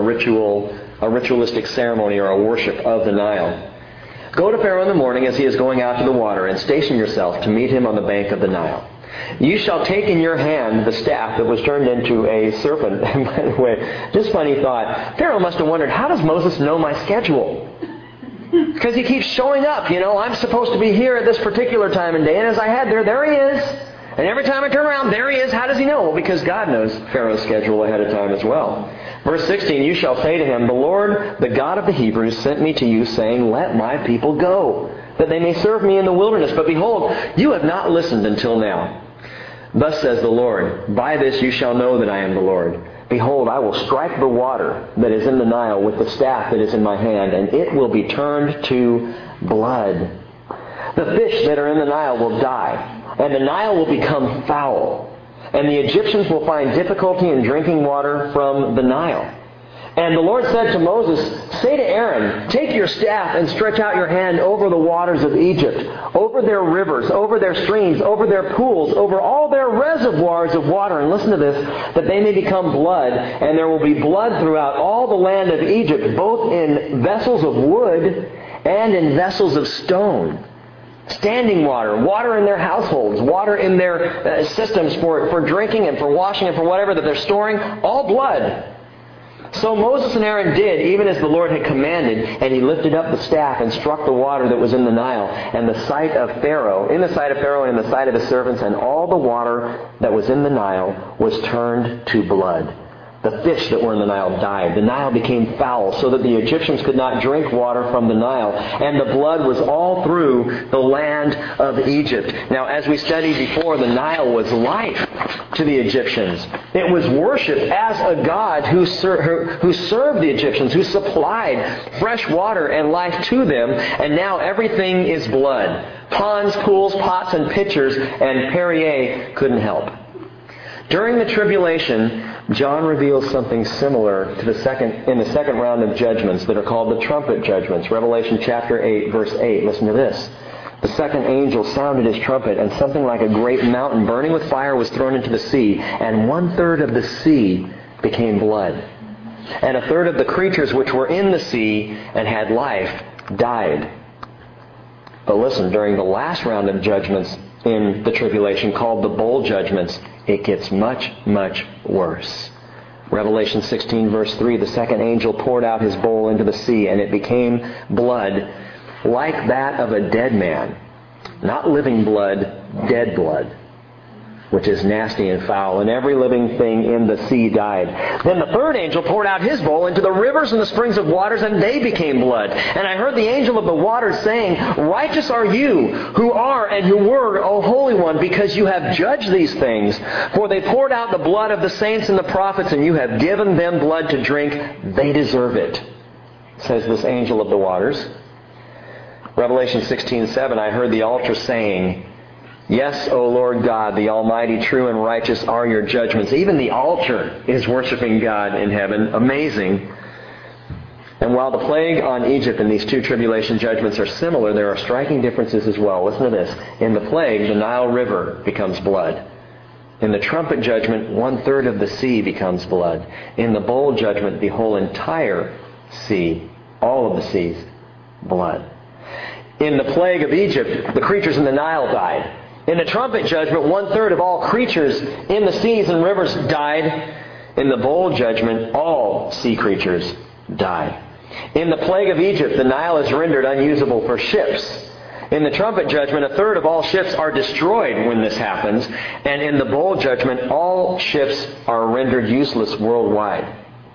ritualistic ceremony or a worship of the Nile. Go to Pharaoh in the morning as he is going out to the water, and station yourself to meet him on the bank of the Nile. You shall take in your hand the staff that was turned into a serpent. And by the way, just funny thought, Pharaoh must have wondered, how does Moses know my schedule? Because he keeps showing up. I'm supposed to be here at this particular time and day, and as I head there he is. And every time I turn around, there he is. How does he know? Well, because God knows Pharaoh's schedule ahead of time as well. Verse 16, you shall say to him, the Lord, the God of the Hebrews, sent me to you, saying, let my people go, that they may serve me in the wilderness. But behold, you have not listened until now. Thus says the Lord, by this you shall know that I am the Lord. Behold, I will strike the water that is in the Nile with the staff that is in my hand, and it will be turned to blood. The fish that are in the Nile will die, and the Nile will become foul, and the Egyptians will find difficulty in drinking water from the Nile. And the Lord said to Moses, say to Aaron, take your staff and stretch out your hand over the waters of Egypt, over their rivers, over their streams, over their pools, over all their reservoirs of water. And listen to this, that they may become blood, and there will be blood throughout all the land of Egypt, both in vessels of wood and in vessels of stone. Standing water, water in their households, water in their systems for drinking and for washing and for whatever that they're storing, all blood. So Moses and Aaron did, even as the Lord had commanded, and he lifted up the staff and struck the water that was in the Nile, and in the sight of Pharaoh and in the sight of his servants, and all the water that was in the Nile was turned to blood. The fish that were in the Nile died. The Nile became foul, so that the Egyptians could not drink water from the Nile. And the blood was all through the land of Egypt. Now, as we studied before, the Nile was life to the Egyptians. It was worship as a god who served the Egyptians, who supplied fresh water and life to them. And now everything is blood. Ponds, pools, pots, and pitchers, and Perrier couldn't help. During the tribulation, John reveals something similar to in the second round of judgments that are called the trumpet judgments. Revelation chapter 8, verse 8. Listen to this. the second angel sounded his trumpet, and something like a great mountain burning with fire was thrown into the sea, and 1/3 of the sea became blood. And 1/3 of the creatures which were in the sea and had life died. But listen, during the last round of judgments in the tribulation, called the bowl judgments, it gets much, much worse. Revelation 16 verse 3, the second angel poured out his bowl into the sea, and it became blood like that of a dead man. Not living blood, dead blood, which is nasty and foul. And every living thing in the sea died. Then the third angel poured out his bowl into the rivers and the springs of waters, and they became blood. And I heard the angel of the waters saying, Righteous are you, who are and who were, O Holy One, because you have judged these things. For they poured out the blood of the saints and the prophets, and you have given them blood to drink. They deserve it, says this angel of the waters. Revelation 16:7, I heard the altar saying, Yes, O Lord God, the Almighty, true and righteous are your judgments. Even the altar is worshiping God in heaven. Amazing. And while the plague on Egypt and these two tribulation judgments are similar, there are striking differences as well. Listen to this. In the plague, the Nile River becomes blood. In the trumpet judgment, 1/3 of the sea becomes blood. In the bowl judgment, the whole entire sea, all of the seas, blood. In the plague of Egypt, the creatures in the Nile died. In the trumpet judgment, 1/3 of all creatures in the seas and rivers died. In the bowl judgment, all sea creatures die. In the plague of Egypt, the Nile is rendered unusable for ships. In the trumpet judgment, 1/3 of all ships are destroyed when this happens. And in the bowl judgment, all ships are rendered useless worldwide.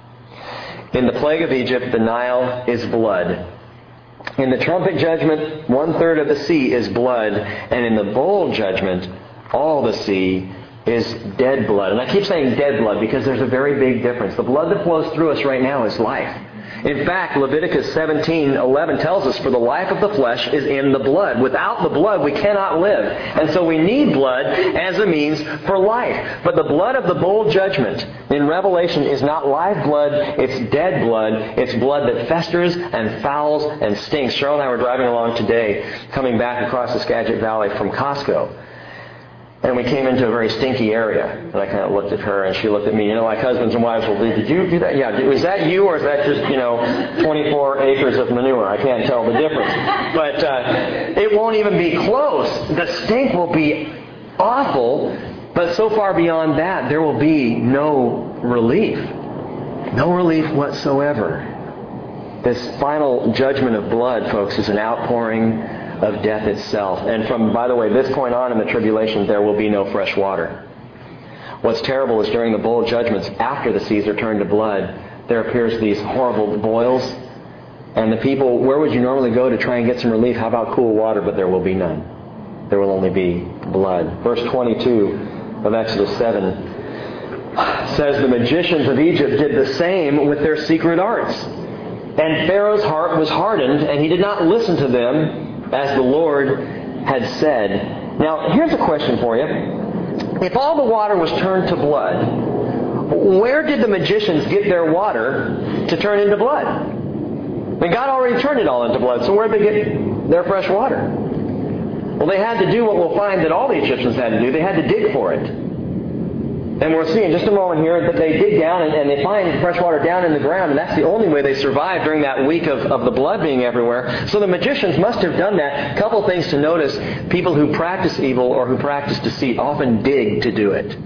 In the plague of Egypt, the Nile is blood. In the trumpet judgment, 1/3 of the sea is blood. And in the bowl judgment, all the sea is dead blood. And I keep saying dead blood because there's a very big difference. The blood that flows through us right now is life. In fact, Leviticus 17:11 tells us, For the life of the flesh is in the blood. Without the blood, we cannot live. And so we need blood as a means for life. But the blood of the bowl judgment in Revelation is not live blood, it's dead blood. It's blood that festers and fouls and stinks. Cheryl and I were driving along today, coming back across the Skagit Valley from Costco. And we came into a very stinky area. And I kind of looked at her and she looked at me. You know, like husbands and wives will do. Did you do that? Yeah. Is that you or is that just, 24 acres of manure? I can't tell the difference. But it won't even be close. The stink will be awful. But so far beyond that, there will be no relief. No relief whatsoever. This final judgment of blood, folks, is an outpouring of death itself. And from, by the way, this point on in the tribulation, there will be no fresh water. What's terrible is during the bowl judgments, after the seas are turned to blood, there appears these horrible boils. And the people, where would you normally go to try and get some relief? How about cool water? But there will be none. There will only be blood. Verse 22 of Exodus 7 says, The magicians of Egypt did the same with their secret arts. And Pharaoh's heart was hardened, and he did not listen to them, as the Lord had said. Now, here's a question for you. If all the water was turned to blood, where did the magicians get their water to turn into blood? I mean, God already turned it all into blood, so where did they get their fresh water? Well, they had to do what we'll find that all the Egyptians had to do. They had to dig for it. And we'll see in just a moment here that they dig down and they find fresh water down in the ground, and that's the only way they survived during that week of the blood being everywhere. So the magicians must have done that. A couple things to notice. People who practice evil or who practice deceit often dig to do it.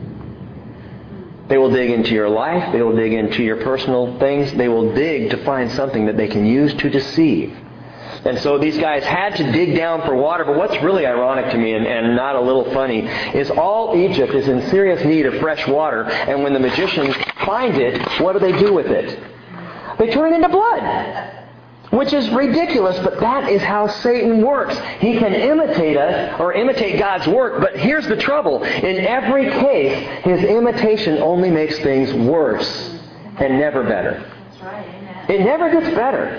They will dig into your life. They will dig into your personal things. They will dig to find something that they can use to deceive. And so these guys had to dig down for water. But what's really ironic to me and not a little funny is all Egypt is in serious need of fresh water. And when the magicians find it, what do they do with it? They turn it into blood. Which is ridiculous, but that is how Satan works. He can imitate us or imitate God's work. But here's the trouble. In every case, his imitation only makes things worse and never better. That's right, amen. It never gets better.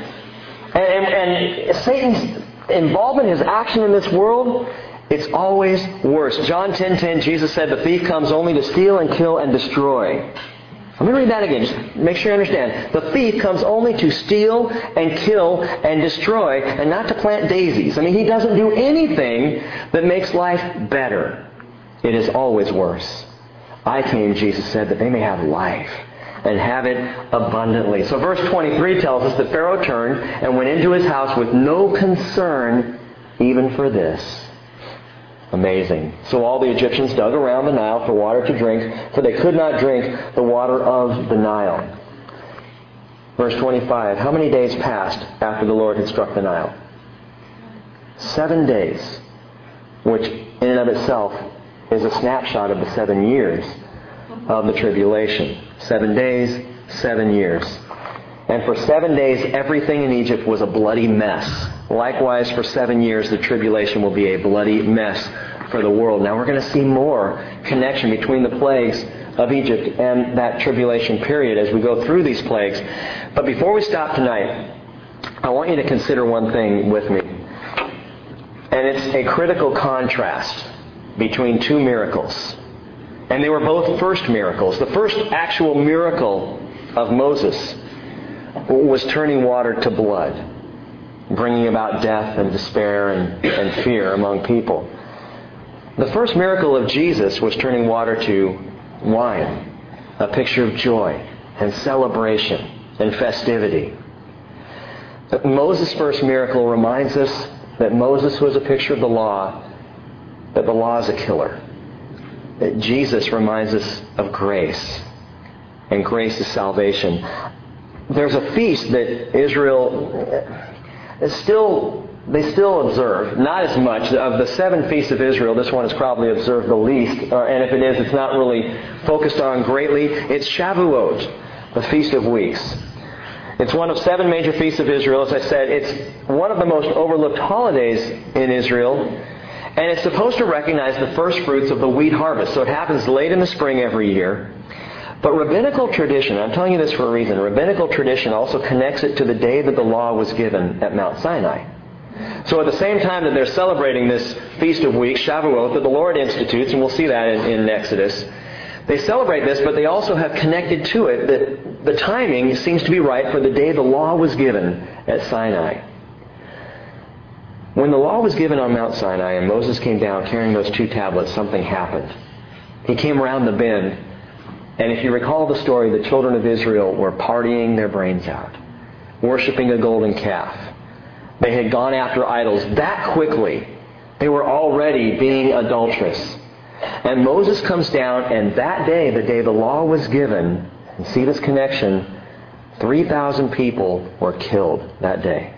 And Satan's involvement, his action in this world, it's always worse. John 10:10, Jesus said, The thief comes only to steal and kill and destroy. Let me read that again. Just make sure you understand. The thief comes only to steal and kill and destroy and not to plant daisies. I mean, he doesn't do anything that makes life better. It is always worse. I came, Jesus said, that they may have life and have it abundantly. So verse 23 tells us that Pharaoh turned and went into his house with no concern even for this. Amazing. So all the Egyptians dug around the Nile for water to drink, for they could not drink the water of the Nile. Verse 25. How many days passed after the Lord had struck the Nile? 7 days, which in and of itself is a snapshot of the 7 years of the tribulation. 7 days, 7 years. And for 7 days, everything in Egypt was a bloody mess. Likewise, for 7 years, the tribulation will be a bloody mess for the world. Now, we're going to see more connection between the plagues of Egypt and that tribulation period as we go through these plagues. But before we stop tonight, I want you to consider one thing with me. And it's a critical contrast between two miracles. And they were both first miracles. The first actual miracle of Moses was turning water to blood, bringing about death and despair and fear among people. The first miracle of Jesus was turning water to wine, a picture of joy and celebration and festivity. Moses' first miracle reminds us that Moses was a picture of the law, that the law is a killer. That Jesus reminds us of grace, and grace is salvation. There's a feast that Israel they still observe, not as much. Of the 7 feasts of Israel, this one is probably observed the least, and if it is, it's not really focused on greatly. It's Shavuot, the Feast of Weeks. It's one of 7 major feasts of Israel. As I said, it's one of the most overlooked holidays in Israel, and it's supposed to recognize the first fruits of the wheat harvest. So it happens late in the spring every year. But rabbinical tradition, I'm telling you this for a reason, rabbinical tradition also connects it to the day that the law was given at Mount Sinai. So at the same time that they're celebrating this Feast of Weeks, Shavuot, that the Lord institutes, and we'll see that in Exodus, they celebrate this, but they also have connected to it that the timing seems to be right for the day the law was given at Sinai. When the law was given on Mount Sinai and Moses came down carrying those 2 tablets, something happened. He came around the bend, and if you recall the story, the children of Israel were partying their brains out, worshiping a golden calf. They had gone after idols that quickly. They were already being adulterous. And Moses comes down, and that day, the day the law was given, and see this connection, 3,000 people were killed that day.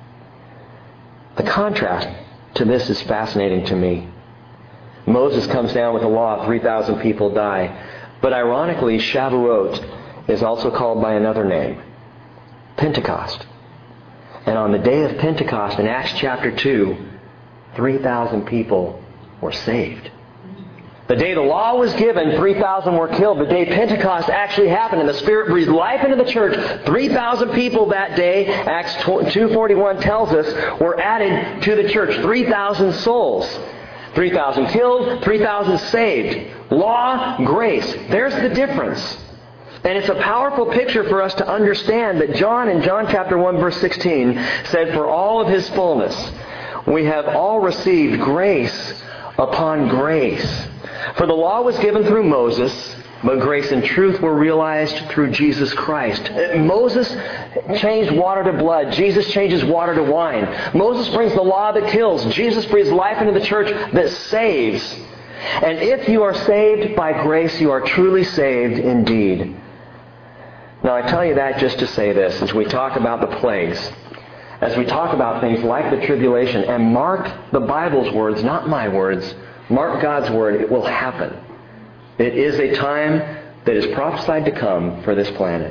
The contrast to this is fascinating to me. Moses comes down with the law, 3,000 people die. But ironically, Shavuot is also called by another name, Pentecost. And on the day of Pentecost in Acts chapter 2, 3,000 people were saved. The day the law was given, 3,000 were killed. The day Pentecost actually happened and the Spirit breathed life into the church, 3,000 people that day, Acts 2:41 tells us, were added to the church. 3,000 souls. 3,000 killed, 3,000 saved. Law, grace. There's the difference. And it's a powerful picture for us to understand that John in John chapter 1 verse 16 said, "For all of His fullness we have all received grace upon grace. For the law was given through Moses, but grace and truth were realized through Jesus Christ." Moses changed water to blood. Jesus changes water to wine. Moses brings the law that kills. Jesus breathes life into the church that saves. And if you are saved by grace, you are truly saved indeed. Now I tell you that just to say this, as we talk about the plagues, as we talk about things like the tribulation, and mark the Bible's words, not my words, mark God's word, it will happen. It is a time that is prophesied to come for this planet.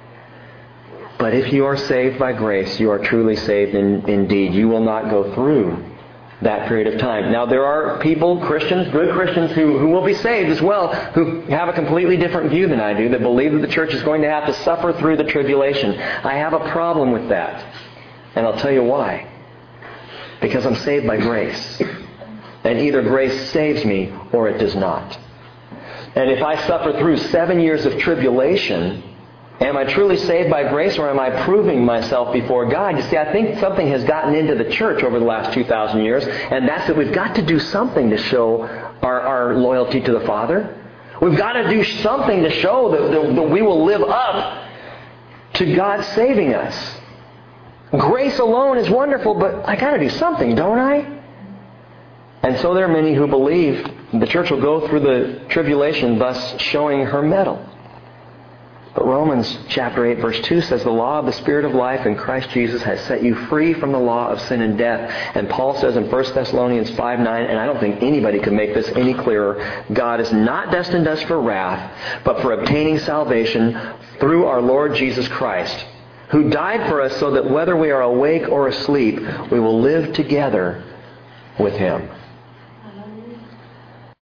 But if you are saved by grace, you are truly saved indeed. You will not go through that period of time. Now there are people, Christians, good Christians, who will be saved as well, who have a completely different view than I do, that believe that the church is going to have to suffer through the tribulation. I have a problem with that. And I'll tell you why. Because I'm saved by grace. And either grace saves me or it does not. And if I suffer through 7 years of tribulation, am I truly saved by grace, or am I proving myself before God? You see, I think something has gotten into the church over the last 2,000 years, and that's that we've got to do something to show our loyalty to the Father. We've got to do something to show that we will live up to God saving us. Grace alone is wonderful, but I got to do something, don't I? And so there are many who believe the church will go through the tribulation, thus showing her mettle. But Romans chapter 8 verse 2 says, the law of the Spirit of life in Christ Jesus has set you free from the law of sin and death. And Paul says in 1 Thessalonians 5:9, and I don't think anybody could make this any clearer, God has not destined us for wrath, but for obtaining salvation through our Lord Jesus Christ, who died for us so that whether we are awake or asleep, we will live together with Him.